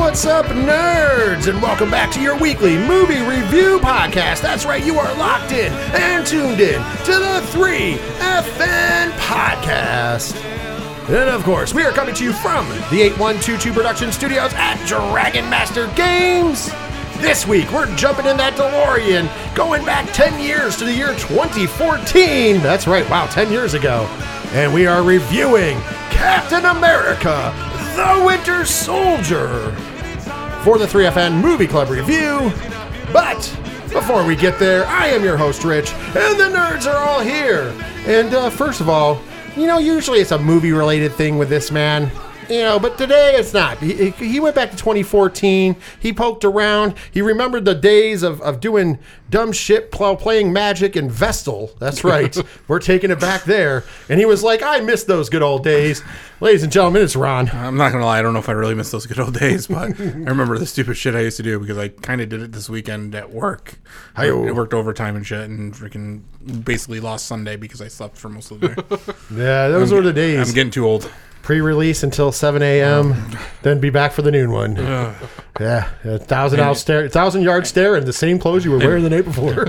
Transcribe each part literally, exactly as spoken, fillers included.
What's up, nerds? And welcome back to your weekly movie review podcast. That's right, you are locked in and tuned in to the three F N podcast. And of course, we are coming to you from the eight one two two Production Studios at Dragon Master Games. This week, we're jumping in that DeLorean, going back ten years to the year twenty fourteen. That's right, wow, ten years ago. And we are reviewing Captain America, the Winter Soldier for the three F N Movie Club review. But before we get there, I am your host, Rich, and the nerds are all here. And uh, first of all, you know, usually it's a movie-related thing with this man. You know, but today it's not. He, he went back to twenty fourteen. He poked around. He remembered the days of, of doing dumb shit, pl- playing Magic in Vestal. That's right. We're taking it back there. And he was like, I miss those good old days. Ladies and gentlemen, it's Ron. I'm not going to lie. I don't know if I really miss those good old days, but I remember the stupid shit I used to do because I kind of did it this weekend at work. I, I worked overtime and shit and freaking basically lost Sunday because I slept for most of the day. Yeah, those I'm, were the days. I'm getting too old. Pre-release until seven a.m., then be back for the noon one. Uh, yeah, a thousand out stare, a thousand yard stare, and the same clothes you were wearing the night before.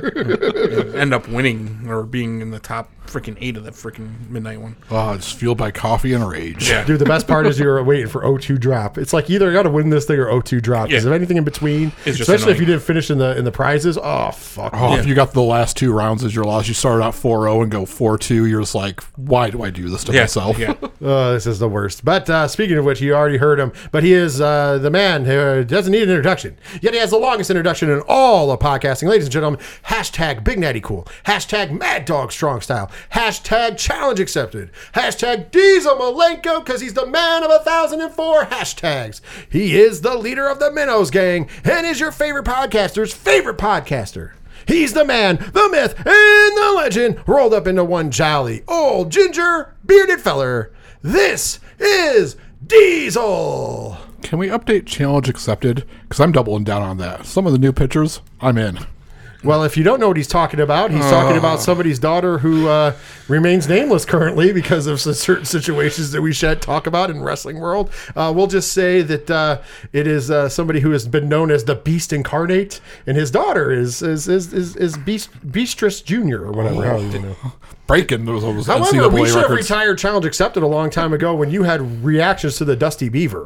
End up winning or being in the top freaking eight of the freaking midnight one. Oh, just fueled by coffee and rage. Yeah. Dude, the best part is you're waiting for O two drop. It's like either I got to win this thing or O two drop. Because yeah. if anything in between, it's especially if you didn't finish in the in the prizes, oh fuck. Oh, yeah. if you got the last two rounds as your loss, you started out four oh and go four two. You're just like, why do I do this to yeah. myself? Yeah. Oh, this is the worst. But uh, speaking of which, you already heard him. But he is uh, the man who doesn't need an introduction. Yet he has the longest introduction in all of podcasting. Ladies and gentlemen, hashtag Big Natty Cool. Hashtag Mad Dog Strong Style. Hashtag Challenge Accepted. Hashtag Diesel Malenko because he's the man of a thousand and four hashtags. He is the leader of the Minnows Gang and is your favorite podcaster's favorite podcaster. He's the man, the myth, and the legend rolled up into one jolly old ginger bearded feller. This is Diesel. Can we update Challenge Accepted? Because I'm doubling down on that. Some of the new pictures, I'm in. Well, if you don't know what he's talking about, he's uh, talking about somebody's daughter who uh, remains nameless currently because of certain situations that we should talk about in wrestling world. Uh, we'll just say that uh, it is uh, somebody who has been known as the Beast Incarnate, and his daughter is is is is, is Beast Beastress Junior or whatever. Oh, you know. Breaking those, those However, N C double A we should have records. retired Challenge Accepted a long time ago when you had reactions to the Dusty Beaver.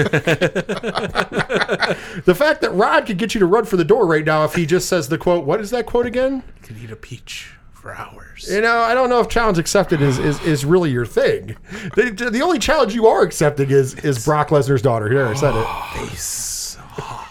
The fact that Rod could get you to run for the door right now if he just says the quote, what is that quote again? You could eat a peach for hours. You know, I don't know if Challenge Accepted is, is, is really your thing. The, the only challenge you are accepting is, is Brock Lesnar's daughter. Here, I said it. Face off.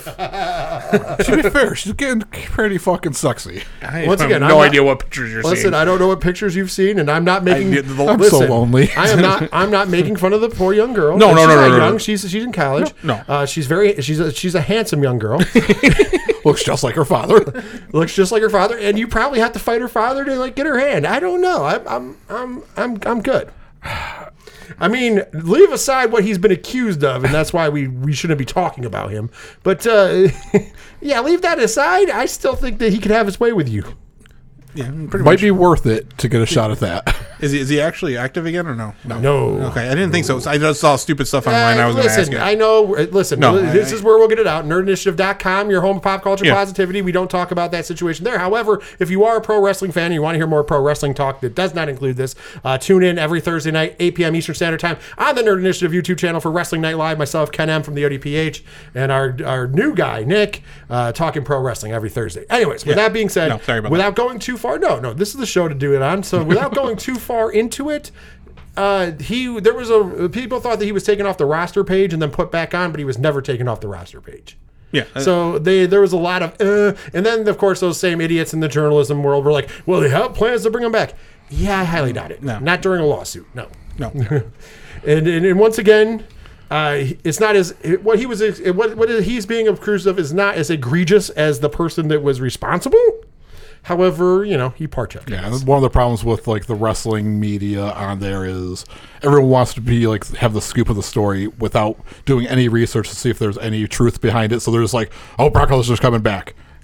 To be fair, she's getting pretty fucking sexy. I Once have again, no I'm not- idea what pictures you're Listen, seeing. I don't know what pictures you've seen, and I'm not making. I- the- I'm listen, so lonely. I am not. I'm not making fun of the poor young girl. No, And no, she's no, not no, no, young. no. She's she's in college. No, no. Uh, she's very. She's a, she's a handsome young girl. Looks just like her father. Looks just like her father, and you probably have to fight her father to like get her hand. I don't know. I'm I'm I'm I'm I'm good. I mean, leave aside what he's been accused of, and that's why we, we shouldn't be talking about him. But, uh, yeah, leave that aside. I still think that he could have his way with you. Yeah, pretty Might much. be worth it to get a shot at that. Is he, is he actually active again or no? No. No. Okay, I didn't think so. I just saw stupid stuff online. Uh, I was going to ask listen, you. I know. uh, Listen, No, this I- is where we'll get it out. nerd initiative dot com, your home of pop culture Yeah. positivity. We don't talk about that situation there. However, if you are a pro wrestling fan and you want to hear more pro wrestling talk that does not include this, uh, tune in every Thursday night, eight p.m. Eastern Standard Time on the Nerd Initiative YouTube channel for Wrestling Night Live. Myself, Ken M. from the O D P H, and our our new guy, Nick, uh, talking pro wrestling every Thursday. Anyways, with Yeah. that being said, No, sorry about without going too far, no, no, this is the show to do it on. So without going too far into it, Uh, he there was a people thought that he was taken off the roster page and then put back on, but he was never taken off the roster page. Yeah. So they there was a lot of, uh, and then of course those same idiots in the journalism world were like, "Well, they have plans to bring him back." Yeah, I highly doubt it. No. Not during a lawsuit. No. No. and, and and once again, uh, it's not as what he was what what he's being accused of is not as egregious as the person that was responsible. However, you know, he partook. Yeah, and one of the problems with like the wrestling media on there is everyone wants to be like have the scoop of the story without doing any research to see if there's any truth behind it. So they're just like, "Oh, Brock Lesnar's coming back."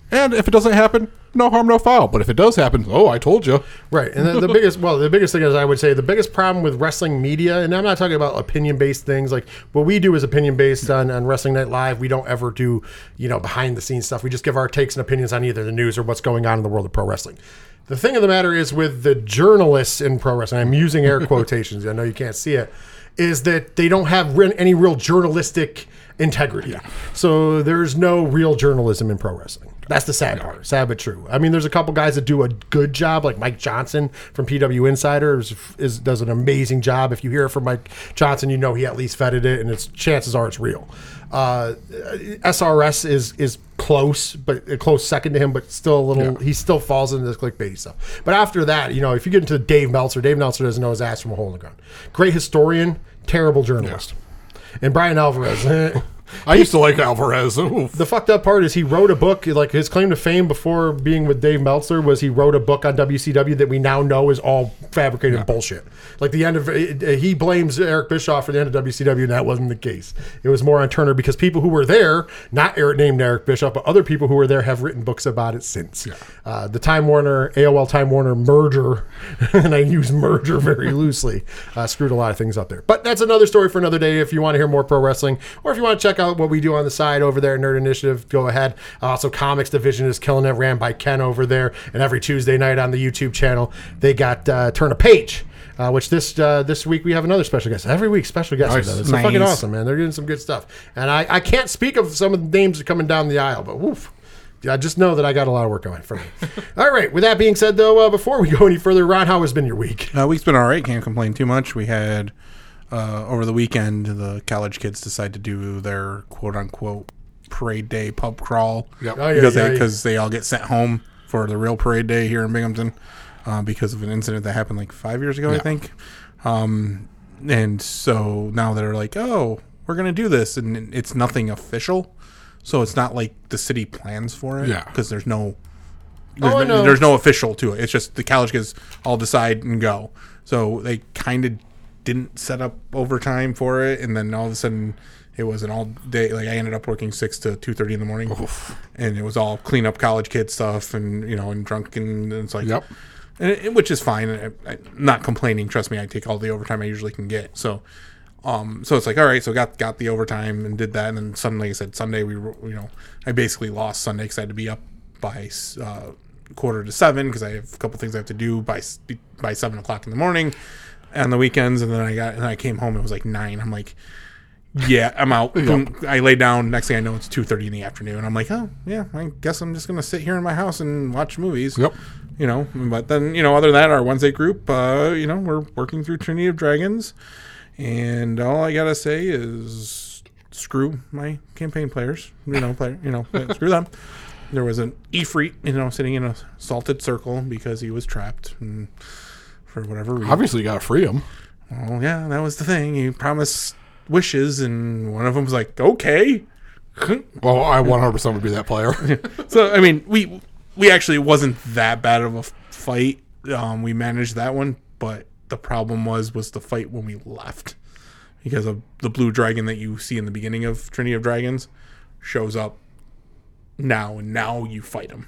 And if it doesn't happen, no harm, no foul. But if it does happen, oh, I told you. Right. And the, the biggest, well, the biggest thing is, I would say, the biggest problem with wrestling media, and I'm not talking about opinion-based things. Like, what we do is opinion-based on, on Wrestling Night Live. We don't ever do, you know, behind-the-scenes stuff. We just give our takes and opinions on either the news or what's going on in the world of pro wrestling. The thing of the matter is, with the journalists in pro wrestling, I'm using air quotations, I know you can't see it, is that they don't have re- any real journalistic integrity. Yeah. So there's no real journalism in pro wrestling. That's the sad part. Sad but true. I mean, there's a couple guys that do a good job, like Mike Johnson from P W Insider is, is does an amazing job. If you hear it from Mike Johnson, you know he at least vetted it, and its chances are it's real. Uh, S R S is is close, but a close second to him, but still a little. Yeah. He still falls into this clickbaity stuff. But after that, you know, if you get into Dave Meltzer, Dave Meltzer doesn't know his ass from a hole in the ground. Great historian, terrible journalist. Yeah. And Brian Alvarez. I used to like Alvarez. Oof. The fucked up part is he wrote a book. Like, his claim to fame before being with Dave Meltzer was he wrote a book on W C W that we now know is all fabricated yeah. bullshit. Like, the end of he blames Eric Bischoff for the end of W C W, and that wasn't the case. It was more on Turner because people who were there, not Eric named Eric Bischoff, but other people who were there have written books about it since. Yeah. Uh, the Time Warner, A O L Time Warner merger, and I use merger very loosely, uh, screwed a lot of things up there. But that's another story for another day. If you want to hear more pro wrestling, or if you want to check out what we do on the side over there at Nerd Initiative, go ahead. Also, Comics Division is killing it, ran by Ken over there. And every Tuesday night on the YouTube channel, they got uh, Turn a Page, uh, which this uh, this week we have another special guest. Every week, special guests. Nice. It's Nice. fucking awesome, man. They're doing some good stuff. And I, I can't speak of some of the names that are coming down the aisle, but woof. I just know that I got a lot of work going for me. All right. With that being said, though, uh, before we go any further, Ron, how has been your week? Uh, week's been all right. Can't complain too much. We had... Uh, over the weekend, the college kids decide to do their quote-unquote parade day pub crawl. Yep. Oh, yeah, because yeah, they, yeah. because they all get sent home for the real parade day here in Binghamton uh, because of an incident that happened like five years ago, Yeah. I think. Um, and so now they're like, oh, we're going to do this. And it's nothing official. So it's not like the city plans for it. Yeah. Because there's no... There's, Oh, I no, know. there's no official to it. It's just the college kids all decide and go. So they kind of didn't set up overtime for it, and then all of a sudden it was an all day. Like, I ended up working six to two thirty in the morning, Oof. and it was all clean up college kid stuff, and you know, and drunk, and it's like, Yep. and it, which is fine. I, I'm not complaining. Trust me, I take all the overtime I usually can get. So, um, so it's like, all right, so got got the overtime and did that, and then suddenly, like I said, Sunday we, were- you know, I basically lost Sunday because I had to be up by uh, quarter to seven because I have a couple things I have to do by s- by seven o'clock in the morning. On the weekends, and then I got and I came home. It was like nine. I'm like, yeah, I'm out. Boom. I lay down. Next thing I know, it's two thirty in the afternoon. I'm like, oh yeah, I guess I'm just gonna sit here in my house and watch movies. Yep. You know, but then you know, other than that, our Wednesday group, uh, you know, we're working through Trinity of Dragons, and all I gotta say is screw my campaign players. You know, player, you know, screw them. There was an Ifrit, you know, sitting in a salted circle because he was trapped. And, for whatever reason. Obviously, you got to free him. Well, yeah, that was the thing. He promised wishes, and one of them was like, okay. Well, I one hundred percent would be that player. So, I mean, we we actually wasn't that bad of a fight. Um, we managed that one, but the problem was was the fight when we left. Because of the blue dragon that you see in the beginning of Trinity of Dragons shows up now, and now you fight him.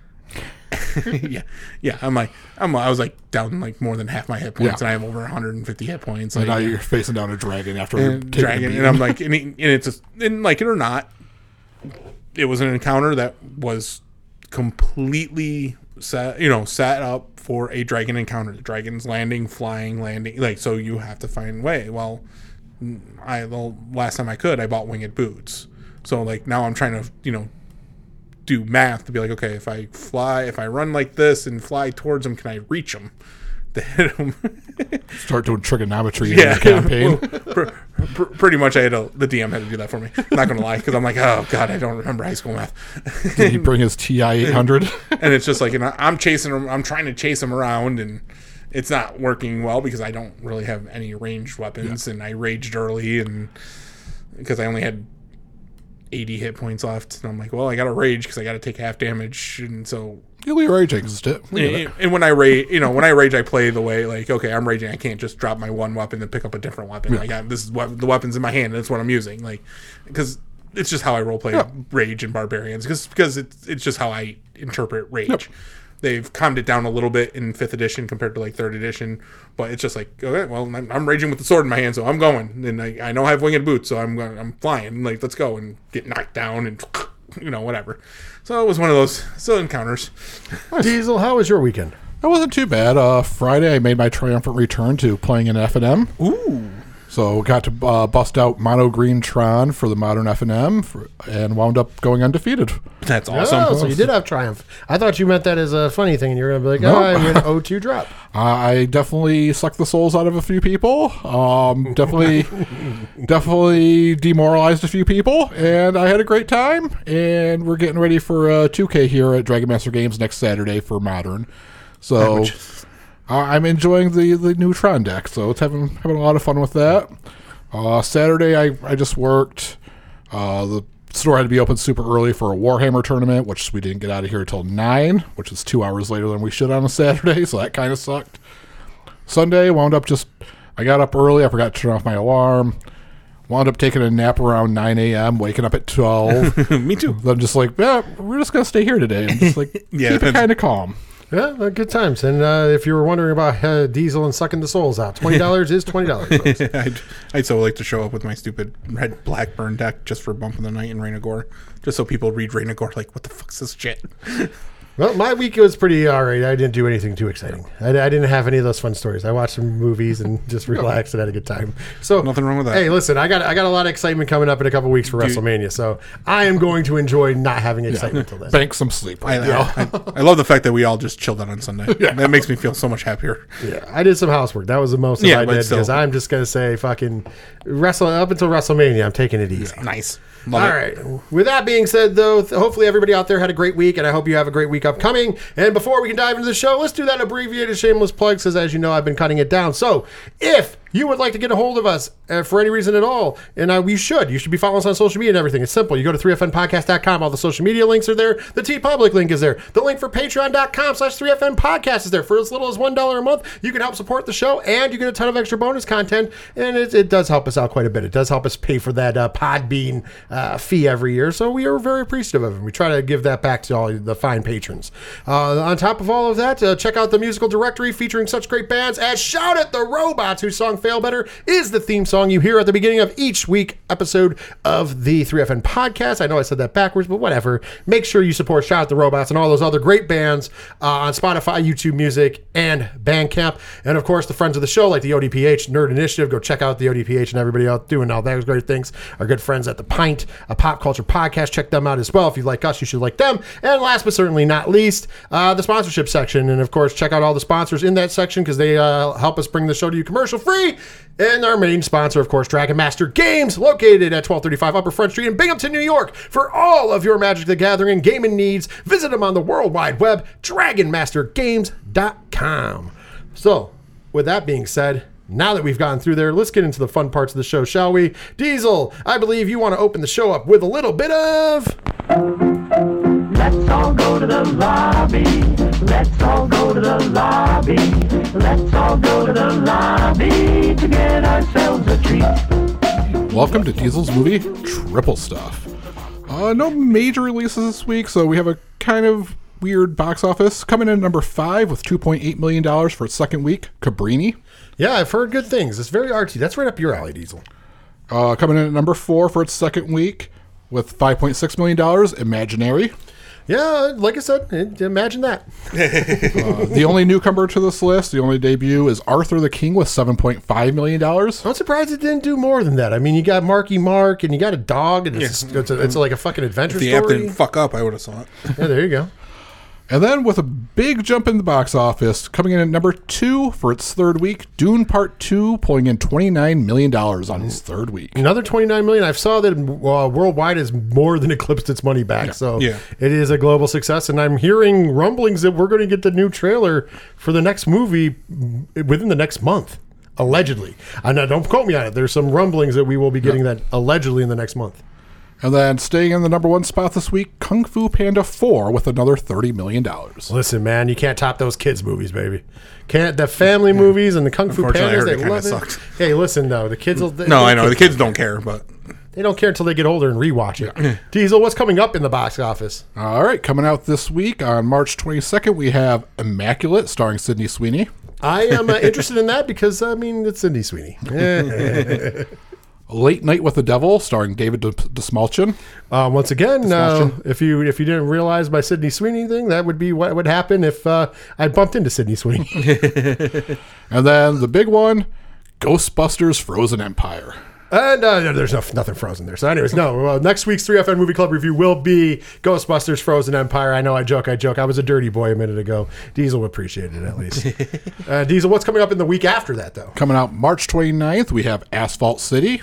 yeah, yeah. I'm like, I'm. I was like down like more than half my hit points, Yeah. and I have over one hundred fifty hit points. And Like, now you're facing down a dragon after and taking dragon, a and beating. I'm like, and, he, and it's just, and like it or not, it was an encounter that was completely set, you know, set up for a dragon encounter. The dragon's landing, flying, landing, like so. You have to find a way. Well, I the last time I could, I bought winged boots. So like now I'm trying to, you know, do math to be like, okay, if I fly, if I run like this and fly towards him, can I reach him to hit him? Start doing trigonometry Yeah, in the campaign. pr- pr- pretty much. I had to, the D M had to do that for me. I'm not gonna lie, because I'm like, oh god, I don't remember high school math. Did he bring his T I eight hundred? And it's just like, you know, I'm chasing him. I'm trying to chase him around, and it's not working well because I don't really have any ranged weapons, yeah. and I raged early, and because I only had eighty hit points left, and I'm like, well, I got to rage because I got to take half damage, and so. You'll be rage exit it. And, and when I rage, you know, when I rage, I play the way like, okay, I'm raging. I can't just drop my one weapon and pick up a different weapon. Yeah. Like, I, this is what the weapon's in my hand, and that's what I'm using. Like, because it's just how I roleplay Yeah. Rage and Barbarians because because it's it's just how I interpret Rage. Yep. They've calmed it down a little bit in fifth edition compared to like third edition, but it's just like, okay, well, I'm, I'm raging with the sword in my hand, so I'm going, and I, I know I have winged boots, so I'm going, I'm flying, like let's go and get knocked down and you know whatever. So it was one of those so encounters. Diesel, how was your weekend? It wasn't too bad. Uh, Friday, I made my triumphant return to playing in F and M. Ooh. So got to uh, bust out Mono Green Tron for the modern F and M for, and wound up going undefeated. That's awesome. Oh, so you did have triumph. I thought you meant that as a funny thing, and you were going to be like, No. oh, I went oh two drop. Uh, I definitely sucked the souls out of a few people. Um, definitely, definitely demoralized a few people, and I had a great time. And we're getting ready for uh, two K here at Dragon Master Games next Saturday for modern. So. Uh, I'm enjoying the, the new Tron deck, so it's having having a lot of fun with that. Uh, Saturday, I, I just worked. Uh, the store had to be open super early for a Warhammer tournament, which we didn't get out of here until nine, which is two hours later than we should on a Saturday, so that kind of sucked. Sunday, wound up just... I got up early, I forgot to turn off my alarm. Wound up taking a nap around nine a.m., waking up at twelve. Me too. Then just like, yeah, we're just going to stay here today. And just like, Yeah, keep it depends. kind of calm. Yeah, well, good times. And uh, if you were wondering about uh, Diesel and sucking the souls out, twenty dollars is twenty dollars. Folks. I'd, I'd so like to show up with my stupid red black burn deck just for Bump of the Night and Rain of Gore, just so people read Rain of Gore like, what the fuck's this shit? Well, my week was pretty all right. I didn't do anything too exciting. I, I didn't have any of those fun stories. I watched some movies and just relaxed and had a good time. So Nothing wrong with that. Hey, listen, I got I got a lot of excitement coming up in a couple weeks for WrestleMania, so I am going to enjoy not having excitement till then. Bank some sleep I, right now. I, I love the fact that we all just chilled out on Sunday. That makes me feel so much happier. Yeah, I did some housework. That was the most Yeah, I but did still. because I'm just gonna say fucking wrestle up until WrestleMania. I'm taking it easy. Nice. All right. With that being said, though, th- hopefully everybody out there had a great week, and I hope you have a great week upcoming. And before we can dive into the show, let's do that abbreviated shameless plug, because as you know, I've been cutting it down. So if you would like to get a hold of us uh, for any reason at all, and uh, we should, you should be following us on social media and everything. It's simple. You go to three F N podcast dot com. All the social media links are there. The TeePublic link is there. The link for patreon dot com slash three F N podcast is there. For as little as one dollar a month, you can help support the show, and you get a ton of extra bonus content, and it, it does help us out quite a bit. It does help us pay for that uh, Podbean uh, fee every year, so we are very appreciative of it. We try to give that back to all the fine patrons. Uh, on top of all of that, uh, check out the musical directory featuring such great bands as Shout at the Robots, whose song Fail Better is the theme song you hear at the beginning of each week episode of the three F N podcast. I know I said that backwards, but whatever. Make sure you support Shout at the Robots and all those other great bands uh, on Spotify, YouTube Music, and Bandcamp. And of course, the friends of the show like the O D P H Nerd Initiative. Go check out the O D P H and everybody else doing all those great things. Our good friends at The Pint, a pop culture podcast. Check them out as well. If you like us, you should like them. And last but certainly not least, uh, the sponsorship section. And of course, check out all the sponsors in that section because they uh, help us bring the show to you commercial free. And our main sponsor, of course, Dragon Master Games, located at twelve thirty-five Upper Front Street in Binghamton, New York. For all of your Magic the Gathering and gaming needs, visit them on the World Wide Web, dragon master games dot com. So, with that being said, now that we've gone through there, let's get into the fun parts of the show, shall we? Diesel, I believe you want to open the show up with a little bit of... Let's all go to the lobby. Let's all go to the lobby. Let's all go to the lobby to get ourselves a treat. Welcome to Diesel's movie Triple Stuff. Uh, no major releases this week, so we have a kind of weird box office. Coming in at number five with two point eight million dollars for its second week, Cabrini. Yeah, I've heard good things. It's very artsy. That's right up your alley, Diesel. Uh, coming in at number four for its second week with five point six million dollars, Imaginary. Yeah, like I said, imagine that. Uh, the only newcomer to this list, the only debut, is Arthur the King with seven point five million dollars. I'm surprised it didn't do more than that. I mean, you got Marky Mark, and you got a dog, and it's, it's, a, it's like a fucking adventure If the story. app didn't fuck up, I would have saw it. Yeah, there you go. And then with a big jump in the box office, coming in at number two for its third week, Dune Part two, pulling in twenty-nine million dollars on its third week. Another twenty-nine million. I saw that uh, worldwide has more than eclipsed its money back. So Yeah. it is a global success. And I'm hearing rumblings that we're going to get the new trailer for the next movie within the next month, allegedly. I know, don't quote me on it. There's some rumblings that we will be getting that allegedly in the next month. And then staying in the number one spot this week, Kung Fu Panda four with another thirty million dollars. Listen, man, you can't top those kids' movies, baby. Can't the family movies and the Kung Fu Unfortunately, I Pandas? heard They it kinda love it. sucked. Hey, listen though, the kids will. No, I know. The kids don't care, but They don't care until they get older and rewatch it. Diesel, what's coming up in the box office? All right, coming out this week on March twenty-second, we have Immaculate, starring Sydney Sweeney. I am uh, interested in that because, I mean, it's Sydney Sweeney. Late Night with the Devil, starring David Dastmalchian. Uh, once again, uh, if you if you didn't realize my Sydney Sweeney thing, that would be what would happen if uh, I bumped into Sydney Sweeney. And then the big one, Ghostbusters Frozen Empire. And uh, there's no, nothing Frozen there. So anyways, no. Well, next week's three F N Movie Club review will be Ghostbusters Frozen Empire. I know I joke, I joke. I was a dirty boy a minute ago. Diesel appreciated it at least. uh, Diesel, what's coming up in the week after that, though? Coming out March twenty-ninth, we have Asphalt City.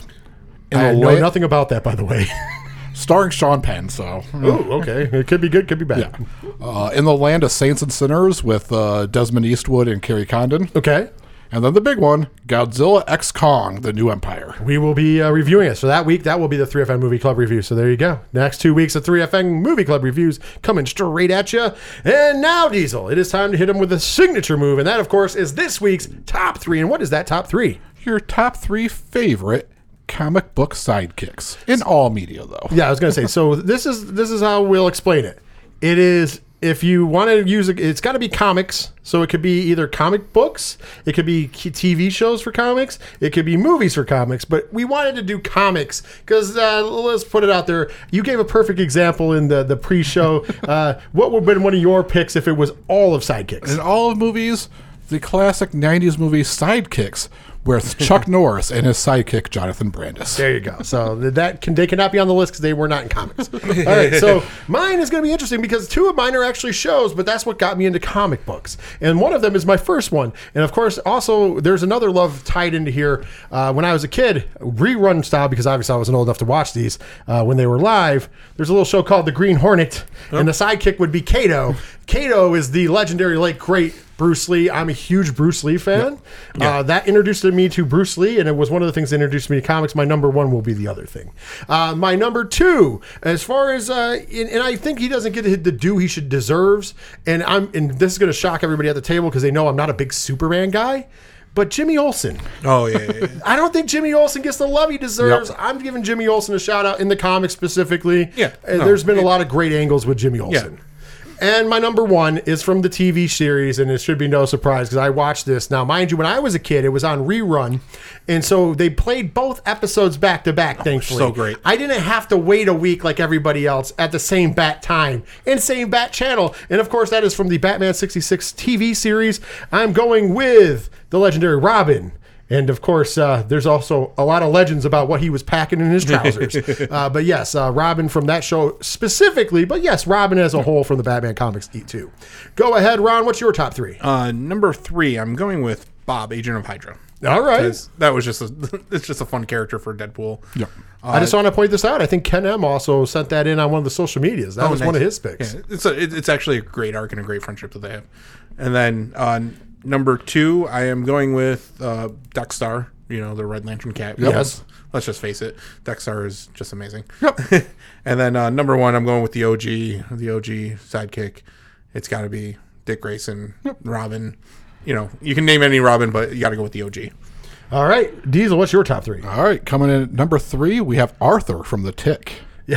I know la- nothing about that, by the way. Starring Sean Penn, so. Ooh, okay. It could be good, could be bad. Yeah. Uh, in the Land of Saints and Sinners with uh, Desmond Eastwood and Kerry Condon. Okay. And then the big one, Godzilla X Kong, The New Empire. We will be uh, reviewing it. So that week, that will be the three F N Movie Club review. So there you go. Next two weeks of three F N Movie Club reviews coming straight at you. And now, Diesel, it is time to hit him with a signature move. And that, of course, is this week's top three. And what is that top three? Your top three favorite comic book sidekicks. In all media, though. Yeah, I was going to say. So this is this is how we'll explain it. It is... If you want to use it, it's got to be comics. So it could be either comic books, it could be T V shows for comics, it could be movies for comics. But we wanted to do comics because uh, let's put it out there. You gave a perfect example in the the pre-show. uh, what would have been one of your picks if it was all of sidekicks? In all of movies, the classic nineties movie Sidekicks, with Chuck Norris and his sidekick Jonathan Brandis. There you go. So that can they cannot be on the list because they were not in comics. All right, so mine is going to be interesting because two of mine are actually shows, but that's what got me into comic books, and one of them is my first one. And of course, also there's another love tied into here. Uh, when I was a kid, rerun style, because obviously I wasn't old enough to watch these uh, when they were live. There's a little show called The Green Hornet, and the sidekick would be Kato. Kato is the legendary late great Bruce Lee. I'm a huge Bruce Lee fan. Yep. Yeah. Uh, that introduced me to Bruce Lee, and it was one of the things that introduced me to comics. My number one will be the other thing. Uh, my number two, as far as, uh, and, and I think he doesn't get the due he should deserves, and I'm, and this is going to shock everybody at the table because they know I'm not a big Superman guy. But Jimmy Olsen. Oh, yeah, yeah, yeah. I don't think Jimmy Olsen gets the love he deserves. Yep. I'm giving Jimmy Olsen a shout out in the comics specifically. Yeah. No, There's been it, a lot of great angles with Jimmy Olsen. Yeah. And my number one is from the T V series, and it should be no surprise because I watched this. Now, mind you, when I was a kid, it was on rerun, and so they played both episodes back to back, thankfully. So great. I didn't have to wait a week like everybody else at the same bat time and same bat channel. And, of course, that is from the Batman sixty-six T V series. I'm going with the legendary Robin. And, of course, uh, there's also a lot of legends about what he was packing in his trousers. uh, but, yes, uh, Robin from that show specifically. But, yes, Robin as a whole from the Batman comics too. Go ahead, Ron. What's your top three? Uh, number three, I'm going with Bob, Agent of Hydra. All right. That was just a, it's just a fun character for Deadpool. Yeah. Uh, I just want to point this out. I think Ken M also sent that in on one of the social medias. That oh, was nice. One of his picks. Yeah, it's, a, it's actually a great arc and a great friendship that they have. And then uh, number two, I am going with uh, Dexter. You know, the Red Lantern Cat. Yep. Yes. Let's just face it. Dexter is just amazing. Yep. And then uh, number one, I'm going with the O G, the O G sidekick. It's got to be Dick Grayson, yep. Robin. You know, you can name any Robin, but you got to go with the O G. All right. Diesel, what's your top three? All right. Coming in at number three, we have Arthur from The Tick. Yeah.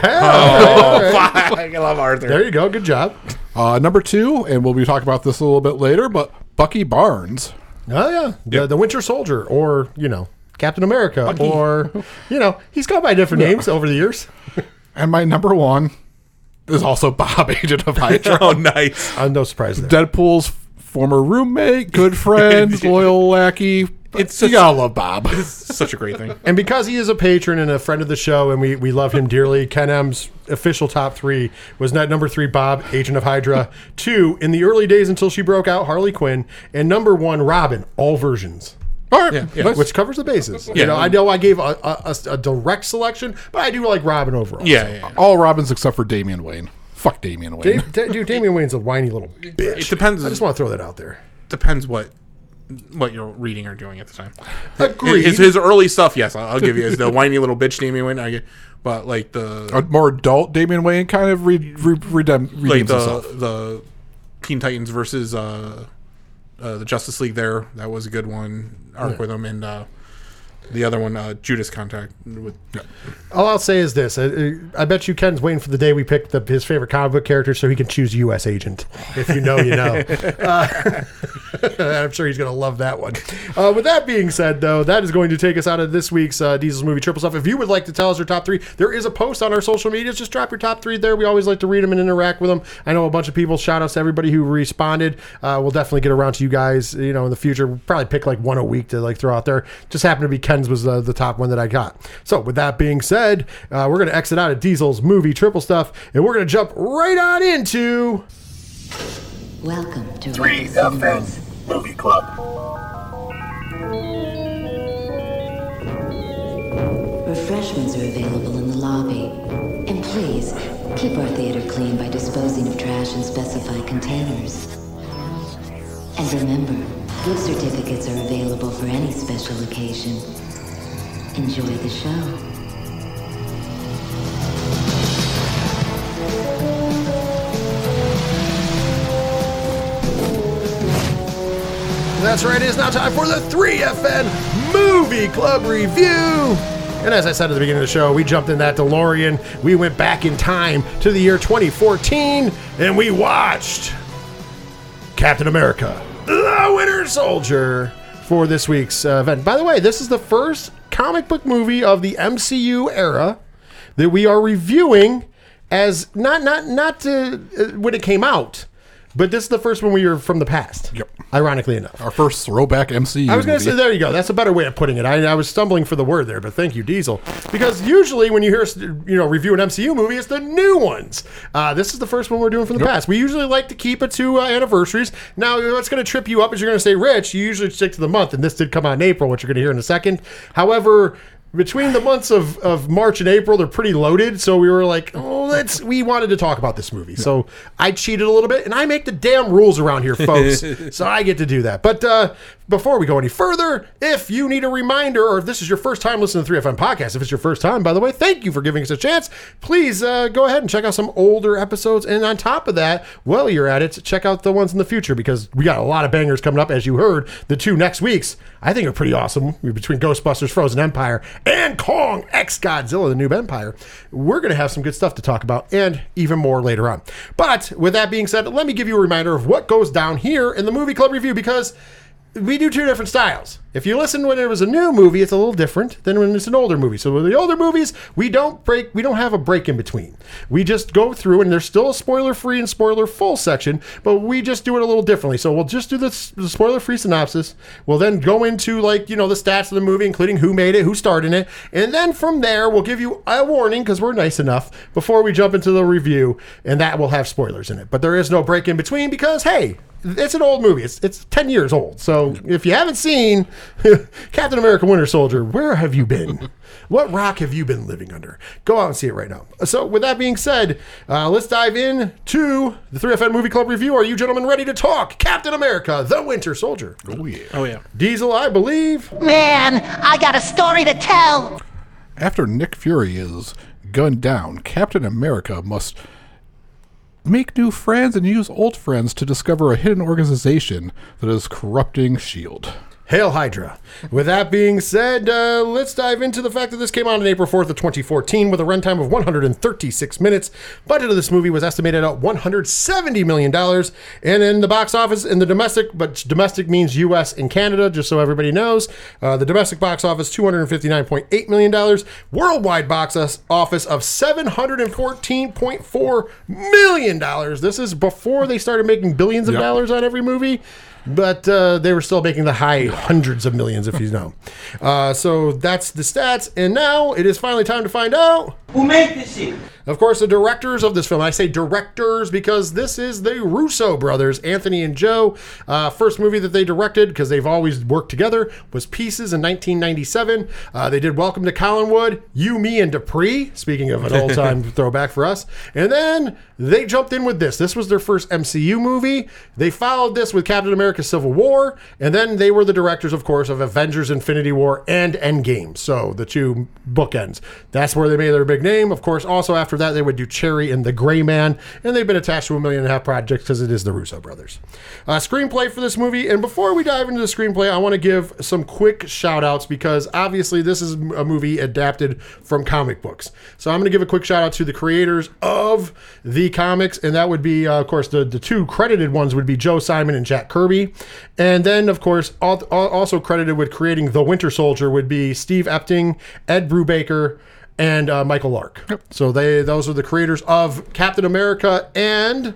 Oh, fuck. I love Arthur. There you go. Good job. Uh, number two, and we'll be talking about this a little bit later, but Bucky Barnes. Oh, yeah. The, yep. the Winter Soldier, or, you know, Captain America, Bucky. Or, you know, he's gone by different yeah. names over the years. And my number one is also Bob, Agent of Hydra. Oh, nice. I'm no surprise there. Deadpool's former roommate, good friend, loyal lackey. It's you gotta love Bob. It's such a great thing. And because he is a patron and a friend of the show, and we, we love him dearly, Ken M's official top three was not number three, Bob, Agent of Hydra. Two, in the early days until she broke out, Harley Quinn. And number one, Robin, all versions. All right. Yeah, yeah. Which covers the bases. Yeah. You know, I know I gave a, a, a direct selection, but I do like Robin overall. Yeah, so. yeah, yeah. All Robins except for Damian Wayne. Fuck Damian Wayne. Da- da- dude, Damian Wayne's a whiny little bitch. It depends. I just want to throw that out there. Depends what what you're reading or doing at the time. Agreed. His, his early stuff, yes, I'll, I'll give you. Is the whiny little bitch Damian Wayne. I get, but like the a more adult Damian Wayne kind of re, re, redem, redeems like the himself. the Teen Titans versus uh, uh, the Justice League. There, that was a good one arc yeah. with him, and uh, The other one, uh, Judas Contact. With, All I'll say is this. I, I bet you Ken's waiting for the day we pick the, his favorite comic book character so he can choose U S Agent. If you know, you know. Uh, I'm sure he's going to love that one. Uh, with that being said, though, that is going to take us out of this week's uh, Diesel's Movie Triple Stuff. If you would like to tell us your top three, there is a post on our social medias. Just drop your top three there. We always like to read them and interact with them. I know a bunch of people. Shout outs to everybody who responded. Uh, we'll definitely get around to you guys, you know, in the future. We'll probably pick like one a week to like throw out there. Just happened to be Ken's was uh, the top one that I got. So with that being said, uh, we're going to exit out of Diesel's Movie Triple Stuff, and we're going to jump right on into Welcome to three F N Movie Club. Refreshments are available in the lobby. And please, keep our theater clean by disposing of trash in specified containers. And remember, gift certificates are available for any special occasion. Enjoy the show. That's right, it is now time for the three F N Movie Club Review. And as I said at the beginning of the show, we jumped in that DeLorean. We went back in time to the year twenty fourteen, and we watched Captain America, the Winter Soldier, for this week's uh, event. By the way, this is the first comic book movie of the M C U era that we are reviewing as not not not to, uh, when it came out, but this is the first one we are from the past. Yep. Ironically enough. Our first throwback M C U I was going to movie. say, there you go. That's a better way of putting it. I, I was stumbling for the word there, but thank you, Diesel. Because usually when you hear us, you know, review an M C U movie, it's the new ones. Uh, this is the first one we're doing from the Yep. past. We usually like to keep it to uh, anniversaries. Now, what's going to trip you up is you're going to say, Rich, you usually stick to the month, and this did come out in April, which you're going to hear in a second. However, between the months of, of March and April, they're pretty loaded. So we were like, oh, let's, we wanted to talk about this movie. So I cheated a little bit, and I make the damn rules around here, folks. So I get to do that. But uh, before we go any further, if you need a reminder, or if this is your first time listening to the three F M podcast, if it's your first time, by the way, thank you for giving us a chance. Please uh, go ahead and check out some older episodes. And on top of that, while you're at it, check out the ones in the future, because we got a lot of bangers coming up, as you heard. The two next weeks, I think, are pretty awesome. Between Ghostbusters, Frozen Empire, and Kong X Godzilla, the New Empire. We're going to have some good stuff to talk about, and even more later on. But with that being said, let me give you a reminder of what goes down here in the Movie Club Review, because we do two different styles. If you listen when it was a new movie, it's a little different than when it's an older movie. So with the older movies, we don't break, we don't have a break in between. We just go through, and there's still a spoiler-free and spoiler-full section, but we just do it a little differently. So we'll just do the, the spoiler-free synopsis. We'll then go into, like, you know, the stats of the movie, including who made it, who starred in it, and then from there, we'll give you a warning, because we're nice enough, before we jump into the review, and that will have spoilers in it. But there is no break in between, because, hey, it's an old movie. It's it's ten years old. So if you haven't seen Captain America Winter Soldier, where have you been? What rock have you been living under? Go out and see it right now. So with that being said, uh, let's dive in to the three F N Movie Club Review. Are you gentlemen ready to talk Captain America, the Winter Soldier? Oh, yeah. oh, yeah. Diesel, I believe. Man, I got a story to tell. After Nick Fury is gunned down, Captain America must make new friends and use old friends to discover a hidden organization that is corrupting S H I E L D. Hail Hydra. With that being said, uh, let's dive into the fact that this came out on April fourth of twenty fourteen with a runtime of one hundred thirty-six minutes. Budget of this movie was estimated at one hundred seventy million dollars. And in the box office, in the domestic, but domestic means U S and Canada, just so everybody knows, uh, the domestic box office, two hundred fifty-nine point eight million dollars. Worldwide box office of seven hundred fourteen point four million dollars. This is before they started making billions of Yep. dollars on every movie. But uh, they were still making the high hundreds of millions, if you know. Uh, so that's the stats. And now it is finally time to find out Who made this shit? Of course, the directors of this film. I say directors because this is the Russo brothers, Anthony and Joe. Uh, first movie that they directed, because they've always worked together, was Pieces in nineteen ninety-seven. Uh, they did Welcome to Collinwood, You, Me, and Dupree, speaking of an old-time throwback for us. And then they jumped in with this. This was their first M C U movie. They followed this with Captain America Civil War, and then they were the directors, of course, of Avengers Infinity War and Endgame. So the two bookends. That's where they made their big big name. Of course, also after that, they would do Cherry and The Gray Man, and they've been attached to a million and a half projects because it is the Russo brothers. Uh, screenplay for this movie, and before we dive into the screenplay, I want to give some quick shout outs because obviously this is a movie adapted from comic books. So I'm going to give a quick shout out to the creators of the comics, and that would be, uh, of course, the, the two credited ones would be Joe Simon and Jack Kirby. And then, of course, al- also credited with creating The Winter Soldier would be Steve Epting, Ed Brubaker, and uh, Michael Lark. Yep. So they those are the creators of Captain America and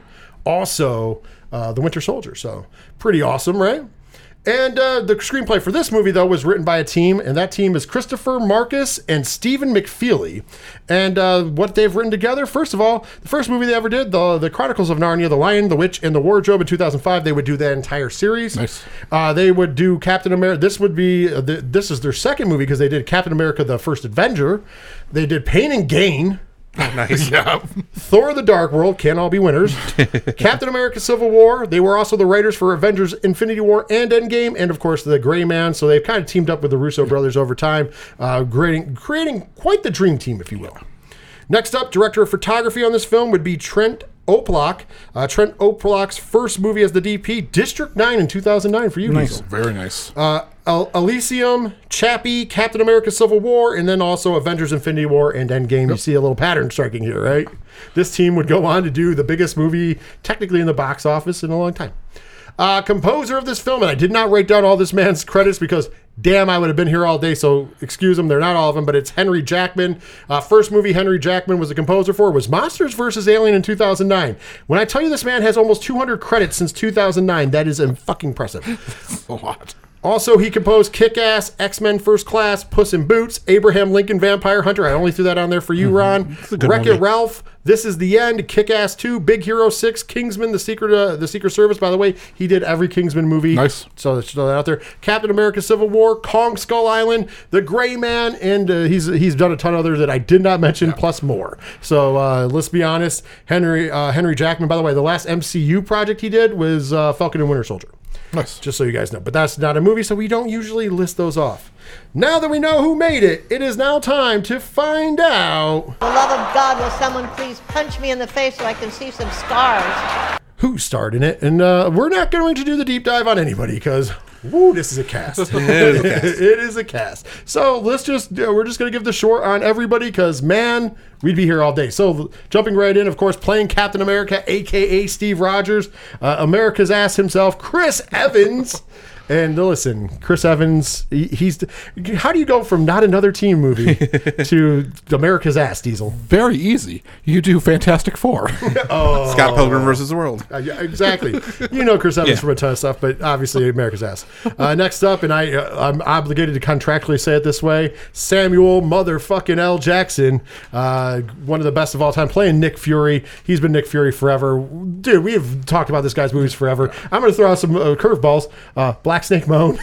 also uh, The Winter Soldier. So pretty awesome, right? And uh, the screenplay for this movie, though, was written by a team, and that team is Christopher Marcus and Stephen McFeely. And uh, what they've written together, first of all, the first movie they ever did, the, the Chronicles of Narnia, The Lion, the Witch, and the Wardrobe in two thousand five, they would do that entire series. Nice. Uh, they would do Captain America. This would be, uh, the, this is their second movie because they did Captain America, the First Avenger. They did Pain and Gain. Nice. Yeah. Thor the Dark World, can't all be winners. Captain America Civil War. They were also the writers for Avengers Infinity War and Endgame, and of course The Gray Man. So they've kind of teamed up with the Russo brothers over time, uh, creating, creating quite the dream team, if you will. Next up, director of photography on this film would be Trent Oplock. Uh, Trent Oplock's first movie as the D P, District nine in two thousand nine for you, Nice. Diesel. Very nice. Uh, El- Elysium, Chappie, Captain America Civil War, and then also Avengers Infinity War and Endgame. You see a little pattern striking here, right? This team would go on to do the biggest movie technically in the box office in a long time. Uh, composer of this film, and I did not write down all this man's credits because damn, I would have been here all day, so excuse them, they're not all of them, but it's Henry Jackman. Uh, first movie Henry Jackman was the composer for was Monsters versus Alien in two thousand nine. When I tell you this man has almost two hundred credits since two thousand nine, that is fucking impressive. A lot. Also, he composed Kick-Ass, X-Men First Class, Puss in Boots, Abraham Lincoln Vampire Hunter. I only threw that on there for you, Ron. Wreck-It Ralph, This Is the End, Kick-Ass two, Big Hero six, Kingsman, The Secret uh, the Secret Service. By the way, he did every Kingsman movie. Nice. So let's throw that out there. Captain America Civil War, Kong Skull Island, The Gray Man, and uh, he's he's done a ton of others that I did not mention, yeah. plus more. So uh, let's be honest. Henry uh, Henry Jackman, by the way, the last M C U project he did was uh, Falcon and Winter Soldier. Nice. Just so you guys know. But that's not a movie, so we don't usually list those off. Now that we know who made it, it is now time to find out. For the love of God, will someone please punch me in the face so I can see some scars? Who starred in it? And uh, we're not going to do the deep dive on anybody because, woo, this is a cast. it, is a cast. It is a cast. So let's just, uh, we're just going to give the short on everybody because, man, we'd be here all day. So jumping right in, of course, playing Captain America, a k a. Steve Rogers, uh, America's ass himself, Chris Evans. And listen, Chris Evans, he, he's... How do you go from Not Another Teen movie to America's ass, Diesel? Very easy. You do Fantastic Four. oh. Scott Pilgrim versus the World. Uh, yeah, exactly. You know Chris Evans yeah. from a ton of stuff, but obviously America's ass. Uh, next up, and I, uh, I'm obligated to contractually say it this way, Samuel motherfucking L. Jackson, uh, one of the best of all time, playing Nick Fury. He's been Nick Fury forever. Dude, we have talked about this guy's movies forever. I'm going to throw out some uh, curveballs. Uh, Black Snake Moan.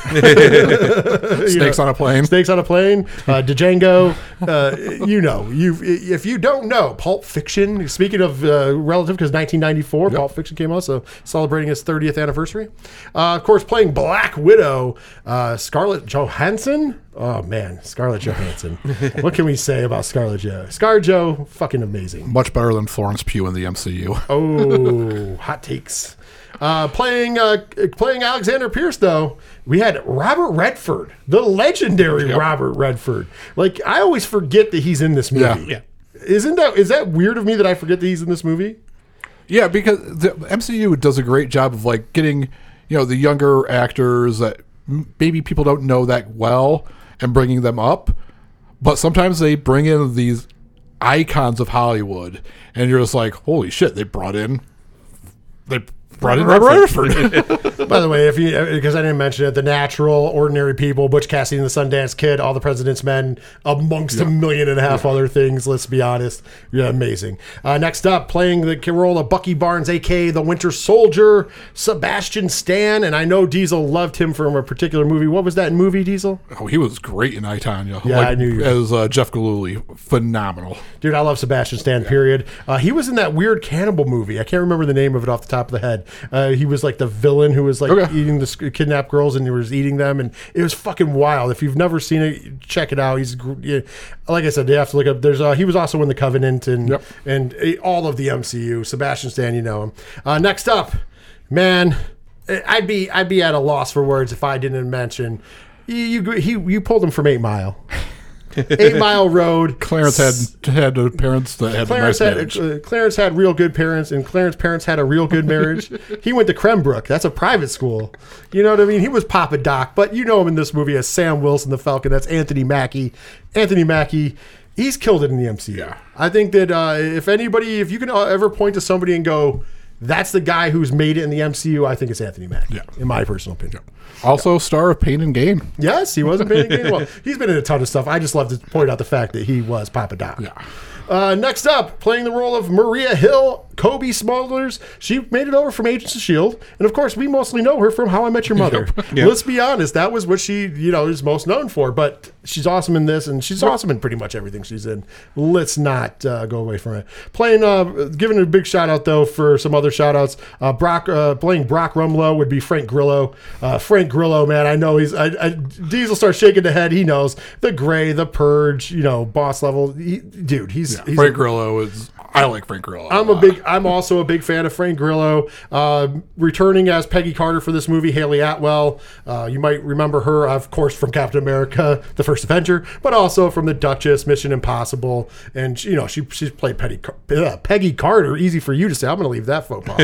Snakes know, on a plane. Snakes on a plane. Uh, Django. Uh, you know, you if you don't know, Pulp Fiction. Speaking of uh, relative, because nineteen ninety-four, yep. Pulp Fiction came out, so celebrating its thirtieth anniversary. Uh, of course, playing Black Widow, uh, Scarlett Johansson. Oh man, Scarlett Johansson. What can we say about Scarlett Joe? ScarJo, fucking amazing. Much better than Florence Pugh in the M C U. Oh, hot takes. Uh, playing uh, playing Alexander Pierce, though, we had Robert Redford, the legendary yep. Robert Redford. Like, I always forget that he's in this movie. Yeah. yeah. Isn't that is that weird of me that I forget that he's in this movie? Yeah, because the M C U does a great job of like getting, you know, the younger actors that maybe people don't know that well and bringing them up. But sometimes they bring in these icons of Hollywood, and you're just like, holy shit, they brought in they. Brought in Robert Redford. By the way, if you because I didn't mention it, The Natural, Ordinary People, Butch Cassidy and the Sundance Kid, All the President's Men, amongst yeah. a million and a half yeah. other things. Let's be honest, yeah, amazing. Uh, next up, playing the role of Bucky Barnes, aka the Winter Soldier, Sebastian Stan, and I know Diesel loved him from a particular movie. What was that movie, Diesel? Oh, he was great in I, Tonya. Yeah, like, I knew you as uh, Jeff Galooly, phenomenal. Dude, I love Sebastian Stan. Period. Uh, he was in that weird cannibal movie. I can't remember the name of it off the top of the head. Uh, he was like the villain who was like Okay. eating the sc- kidnapped girls and he was eating them, and it was fucking wild. If you've never seen it, check it out. He's gr- yeah, like I said, you have to look up. There's uh, he was also in the Covenant and Yep. and uh, all of the M C U. Sebastian Stan, you know him. Uh, next up, man, I'd be I'd be at a loss for words if I didn't mention you. You, he, you pulled him from Eight Mile. Eight Mile Road. Clarence had had uh, parents that had Clarence a nice had marriage. uh, Clarence had real good parents, and Clarence's parents had a real good marriage. He went to Cranbrook. That's a private school. You know what I mean? He was Papa Doc, but you know him in this movie as Sam Wilson, the Falcon. That's Anthony Mackie. Anthony Mackie. He's killed it in the M C U. Yeah. I think that uh, if anybody, if you can uh, ever point to somebody and go, that's the guy who's made it in the M C U, I think it's Anthony Mackie. Yeah. In my personal opinion. Also, star of Pain and Gain. Yes, he was in Pain and Gain. Well, he's been in a ton of stuff. I just love to point out the fact that he was Papa Doc. Yeah. Uh, next up, playing the role of Maria Hill, Kobe Smulders. She made it over from Agents of S H I E L D. And of course, we mostly know her from How I Met Your Mother. Yep. Let's be honest, that was what she, you know, is most known for. But she's awesome in this, and she's awesome in pretty much everything she's in. Let's not uh, go away from it. Playing, uh, giving a big shout out, though, for some other shout outs. Uh, Brock, uh, playing Brock Rumlow would be Frank Grillo. Uh, Frank Grillo, man, I know he's, I, I, Diesel starts shaking the head. He knows. The Gray, the Purge, you know, boss level. He, dude, he's, Yeah, he's Frank Grillo is. I like Frank Grillo. I'm a big. I'm also a big fan of Frank Grillo. Uh, returning as Peggy Carter for this movie, Haley Atwell. Uh, you might remember her, of course, from Captain America: The First Avenger, but also from The Duchess, Mission Impossible, and you know she she's played Peggy uh, Peggy Carter. Easy for you to say. I'm going to leave that faux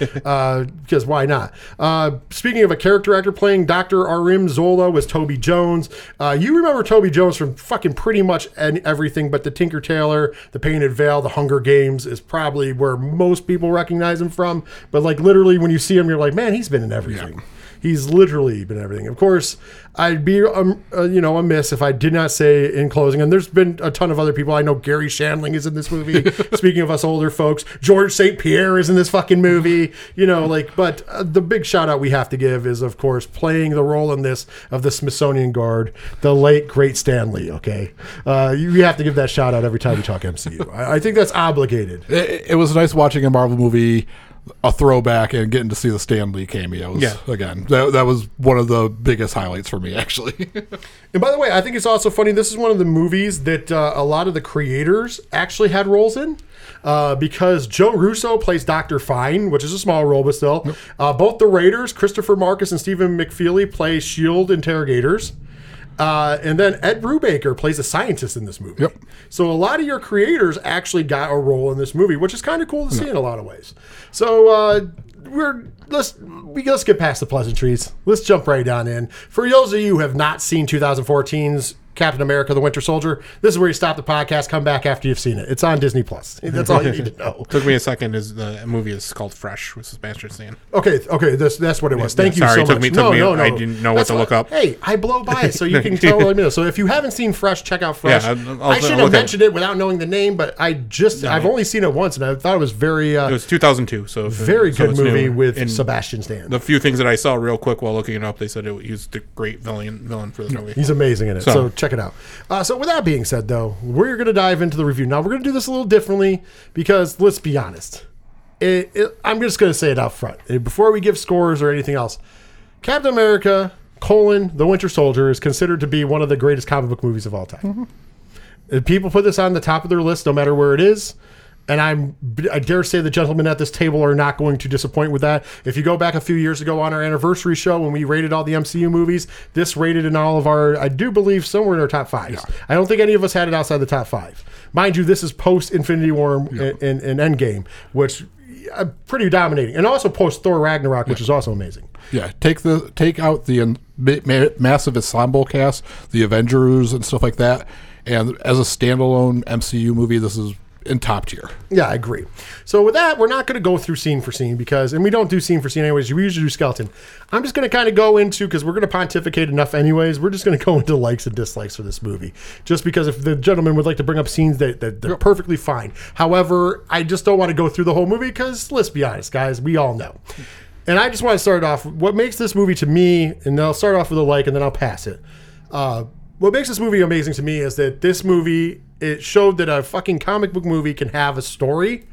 pas because uh, why not? Uh, speaking of a character actor playing Doctor Arim Zola was Toby Jones. Uh, you remember Toby Jones from fucking pretty much everything, but The Tinker Tailor, The Painted Veil, The Hunger Games. Is probably where most people recognize him from, but like literally when you see him, you're like, man, he's been in everything. Yeah. He's literally been in everything. Of course, I'd be um, uh, you know amiss if I did not say in closing. And there's been a ton of other people. I know Gary Shandling is in this movie. Speaking of us older folks, George Saint Pierre is in this fucking movie. You know, like, but uh, the big shout out we have to give is, of course, playing the role in this of the Smithsonian Guard, the late great Stan Lee. Okay, uh, you, you have to give that shout out every time we talk M C U. I, I think that's obligated. It, it was nice watching a Marvel movie, a throwback, and getting to see the Stan Lee cameos. Yeah. Again, that, that was one of the biggest highlights for me, actually. And by the way, I think it's also funny. This is one of the movies that uh, a lot of the creators actually had roles in. Uh, because Joe Russo plays Doctor Fine, which is a small role, but still. Yep. Uh, both the Raiders, Christopher Marcus and Stephen McFeely, play S H I E L D interrogators. Uh, and then Ed Brubaker plays a scientist in this movie. Yep. So a lot of your creators actually got a role in this movie, which is kind of cool to see yep. in a lot of ways. So uh, we're let's we let's get past the pleasantries. Let's jump right on in. For those of you who have not seen twenty fourteen's Captain America: The Winter Soldier, this is where you stop the podcast, come back after you've seen it. It's on Disney Plus. That's all you need to know. Took me a second. Is the movie is called Fresh with Sebastian Stan. Okay, okay, that's that's what it was. Thank yeah, you sorry, so took much. Me, took no, me, no, no, I didn't know that's what to look up. Hey, I blow by it, so you can tell me. So if you haven't seen Fresh, check out Fresh. Yeah, I'll, I'll, I should I'll have mentioned it without knowing the name, but I just no, I've only seen it once, and I thought it was very. Uh, it was two thousand two, so very so good movie new. with and Sebastian Stan. The few things that I saw real quick while looking it up, they said it, he was the great villain villain for the movie. He's amazing in it, so, so check it out. Uh, so with that being said, though, we're going to dive into the review. Now, we're going to do this a little differently because, let's be honest, it, it, I'm just going to say it out front. Before we give scores or anything else, Captain America, colon, The Winter Soldier is considered to be one of the greatest comic book movies of all time. Mm-hmm. People put this on the top of their list no matter where it is. And I'm, I dare say the gentlemen at this table are not going to disappoint with that. If you go back a few years ago on our anniversary show when we rated all the M C U movies, this rated in all of our, I do believe, somewhere in our top fives. Yeah. I don't think any of us had it outside the top five. Mind you, this is post-Infinity War yeah. and, and, and Endgame, which uh, pretty dominating. And also post-Thor Ragnarok, which yeah. is also amazing. Yeah, take the take out the um, ma- massive ensemble cast, the Avengers and stuff like that, and as a standalone M C U movie, this is in top tier. Yeah, I agree. So with that, we're not going to go through scene for scene because, and we don't do scene for scene anyways, we usually do skeleton. I'm just going to kind of go into, because we're going to pontificate enough anyways, we're just going to go into likes and dislikes for this movie. Just because if the gentleman would like to bring up scenes, that, that they're perfectly fine. However, I just don't want to go through the whole movie because, let's be honest, guys, we all know. And I just want to start off, what makes this movie to me, and I'll start off with a like and then I'll pass it. Uh, what makes this movie amazing to me is that this movie, it showed that a fucking comic book movie can have a story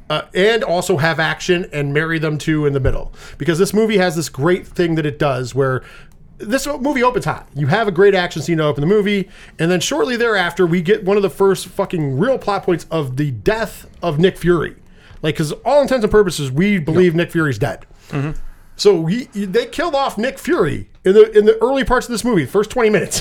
uh, and also have action and marry them two in the middle. Because this movie has this great thing that it does where this movie opens hot. You have a great action scene to open the movie, and then shortly thereafter, we get one of the first fucking real plot points of the death of Nick Fury. Like, because all intents and purposes, we believe yep. Nick Fury's dead. Mm-hmm. So he, they killed off Nick Fury in the in the early parts of this movie, the first twenty minutes,